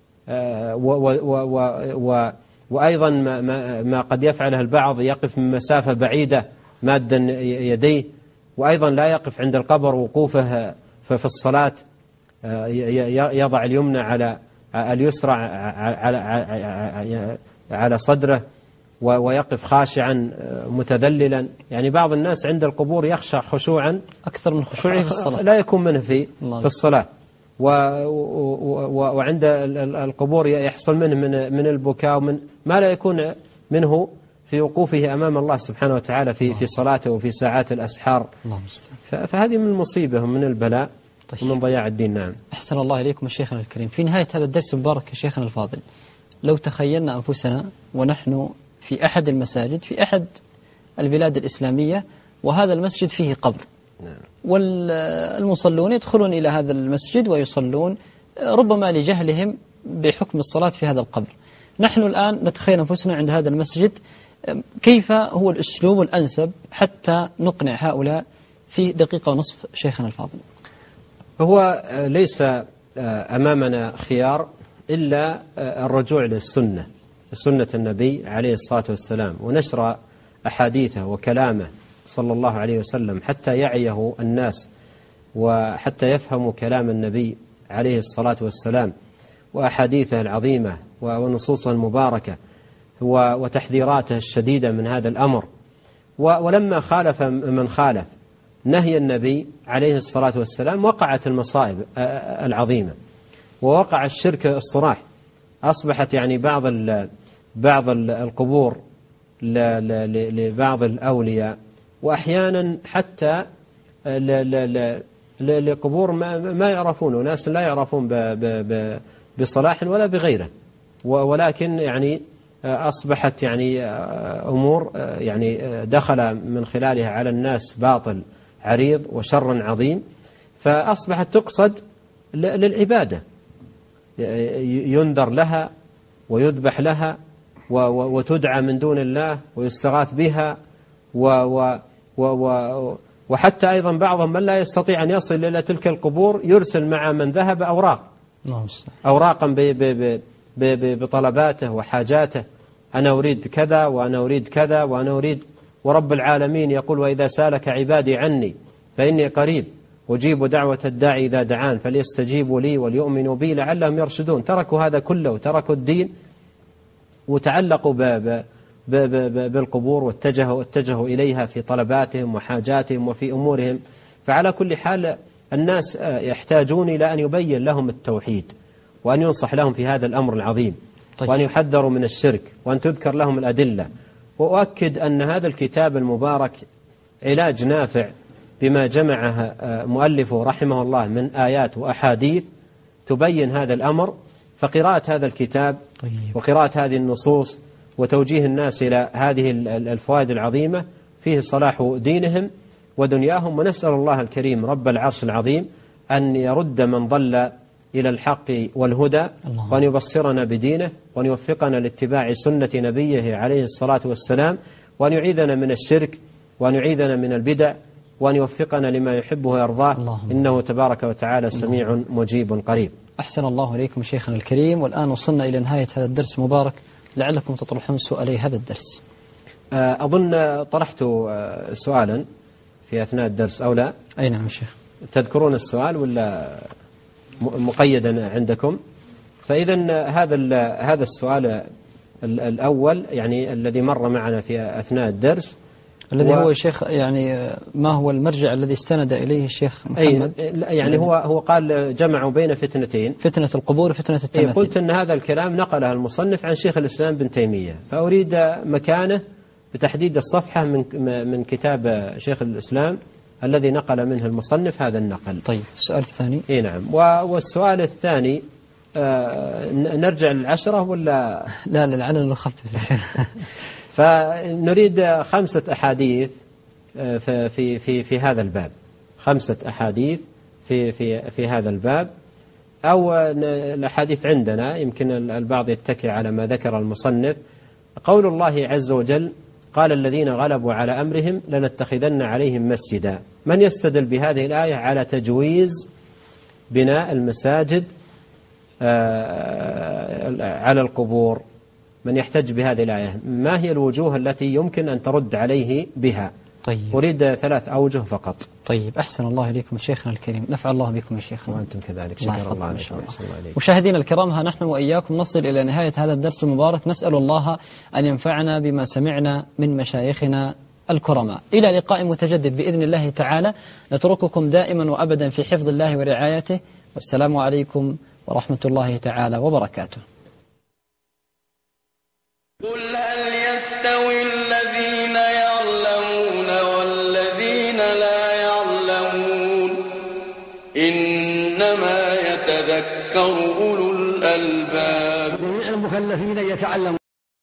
وأيضا ما قد يفعله البعض، يقف من مسافة بعيدة مادا يديه، وأيضا لا يقف عند القبر وقوفه في الصلاة، يضع اليمنى على اليسرى على صدره ويقف خاشعا متذللا. يعني بعض الناس عند القبور يخشع خشوعا أكثر من خشوعه في الصلاة، لا يكون منه في الصلاة. وعند القبور يحصل منه من البكاء ومن ما لا يكون منه في وقوفه أمام الله سبحانه وتعالى في صلاته وفي ساعات الأسحار. فهذه من المصيبة ومن البلاء ومن ضياع الدين. نعم. أحسن الله إليكم شيخنا الكريم. في نهاية هذا الدرس المبارك يا شيخنا الفاضل، لو تخيلنا أنفسنا ونحن في أحد المساجد في أحد البلاد الإسلامية، وهذا المسجد فيه قبر، والمصلون يدخلون إلى هذا المسجد ويصلون ربما لجهلهم بحكم الصلاة في هذا القبر. نحن الآن نتخيل أنفسنا عند هذا المسجد، كيف هو الأسلوب الأنسب حتى نقنع هؤلاء في دقيقة ونصف شيخنا الفاضل؟ هو ليس أمامنا خيار إلا الرجوع للسنة، سنة النبي عليه الصلاة والسلام، ونشر أحاديثه وكلامه صلى الله عليه وسلم حتى يعيه الناس وحتى يفهموا كلام النبي عليه الصلاة والسلام وأحاديثه العظيمة ونصوصه المباركة وتحذيراته الشديدة من هذا الأمر. ولما خالف من خالف نهي النبي عليه الصلاة والسلام وقعت المصائب العظيمة، ووقع الشرك الصراح. أصبحت يعني بعض القبور لبعض الأولياء، وأحيانا حتى لقبور ما يعرفون، ناس لا يعرفون بصلاح ولا بغيره، ولكن يعني أصبحت يعني أمور يعني دخل من خلالها على الناس باطل عريض وشر عظيم، فأصبحت تقصد للعبادة، ينذر لها ويذبح لها وتدعى من دون الله ويستغاث بها، وحتى أيضا بعضهم من لا يستطيع أن يصل إلى تلك القبور يرسل مع من ذهب أوراقا بطلباته وحاجاته، أنا أريد كذا وأنا أريد كذا وأنا أريد، ورب العالمين يقول وإذا سالك عبادي عني فإني قريب أجيب دعوة الداعي إذا دعان فليستجيبوا لي وليؤمنوا بي لعلهم يرشدون. تركوا هذا كله وتركوا الدين وتعلقوا بالقبور واتجهوا إليها في طلباتهم وحاجاتهم وفي أمورهم. فعلى كل حال الناس يحتاجون إلى أن يبين لهم التوحيد، وأن ينصح لهم في هذا الأمر العظيم، وأن يحذروا من الشرك، وأن تذكر لهم الأدلة. وأؤكد أن هذا الكتاب المبارك علاج نافع بما جمعه مؤلفه رحمه الله من آيات وأحاديث تبين هذا الأمر. فقراءة هذا الكتاب وقراءة هذه النصوص وتوجيه الناس إلى هذه الفوائد العظيمة فيه صلاح دينهم ودنياهم. ونسأل الله الكريم رب العرش العظيم أن يرد من ضل إلى الحق والهدى، وأن يبصرنا بدينه، وأن يوفقنا لاتباع سنة نبيه عليه الصلاة والسلام، وأن يعيذنا من الشرك، وأن يعيذنا من البدع، وأن يوفقنا لما يحبه ويرضاه، إنه تبارك وتعالى سميع مجيب قريب. أحسن الله إليكم شيخنا الكريم. والآن وصلنا إلى نهاية هذا الدرس المبارك، لعلكم تطرحون سؤالي هذا الدرس. أظن طرحت سؤالا في أثناء الدرس أو لا؟ أي نعم شيخ. تذكرون السؤال ولا مقيدا عندكم؟ فإذا هذا السؤال الأول يعني الذي مر معنا في أثناء الدرس، الذي هو الشيخ يعني ما هو المرجع الذي استند إليه الشيخ محمد؟ يعني هو قال جمعوا بين فتنتين، فتنة القبور وفتنة التماثيل. قلت أن هذا الكلام نقله المصنف عن شيخ الإسلام بن تيمية، فأريد مكانه بتحديد الصفحة من كتاب شيخ الإسلام الذي نقل منه المصنف هذا النقل. طيب السؤال الثاني. نعم. والسؤال الثاني نرجع للعشرة ولا لا لعلنا نخفف. فنريد 5 أحاديث في هذا الباب، 5 أحاديث في هذا الباب، أو الأحاديث عندنا يمكن البعض يتكي على ما ذكر المصنف. قول الله عز وجل قال الذين غلبوا على أمرهم لنتخذن عليهم مسجدا. من يستدل بهذه الآية على تجويز بناء المساجد على القبور؟ من يحتج بهذه الآية؟ ما هي الوجوه التي يمكن أن ترد عليه بها؟ طيب. أريد 3 أوجه فقط. طيب أحسن الله إليكم شيخنا الكريم، نفع الله بكم يا شيخنا. وأنتم كذلك، شكرا الله عليكم. مشاهدينا الكرام، ها نحن وإياكم نصل إلى نهاية هذا الدرس المبارك، نسأل الله أن ينفعنا بما سمعنا من مشايخنا الكرماء. إلى لقاء متجدد بإذن الله تعالى، نترككم دائما وأبدا في حفظ الله ورعايته، والسلام عليكم ورحمة الله تعالى وبركاته. قل هل يستوي الذين يعلمون والذين لا يعلمون إنما يتذكر أولو الألباب. المكلفين يتعلمون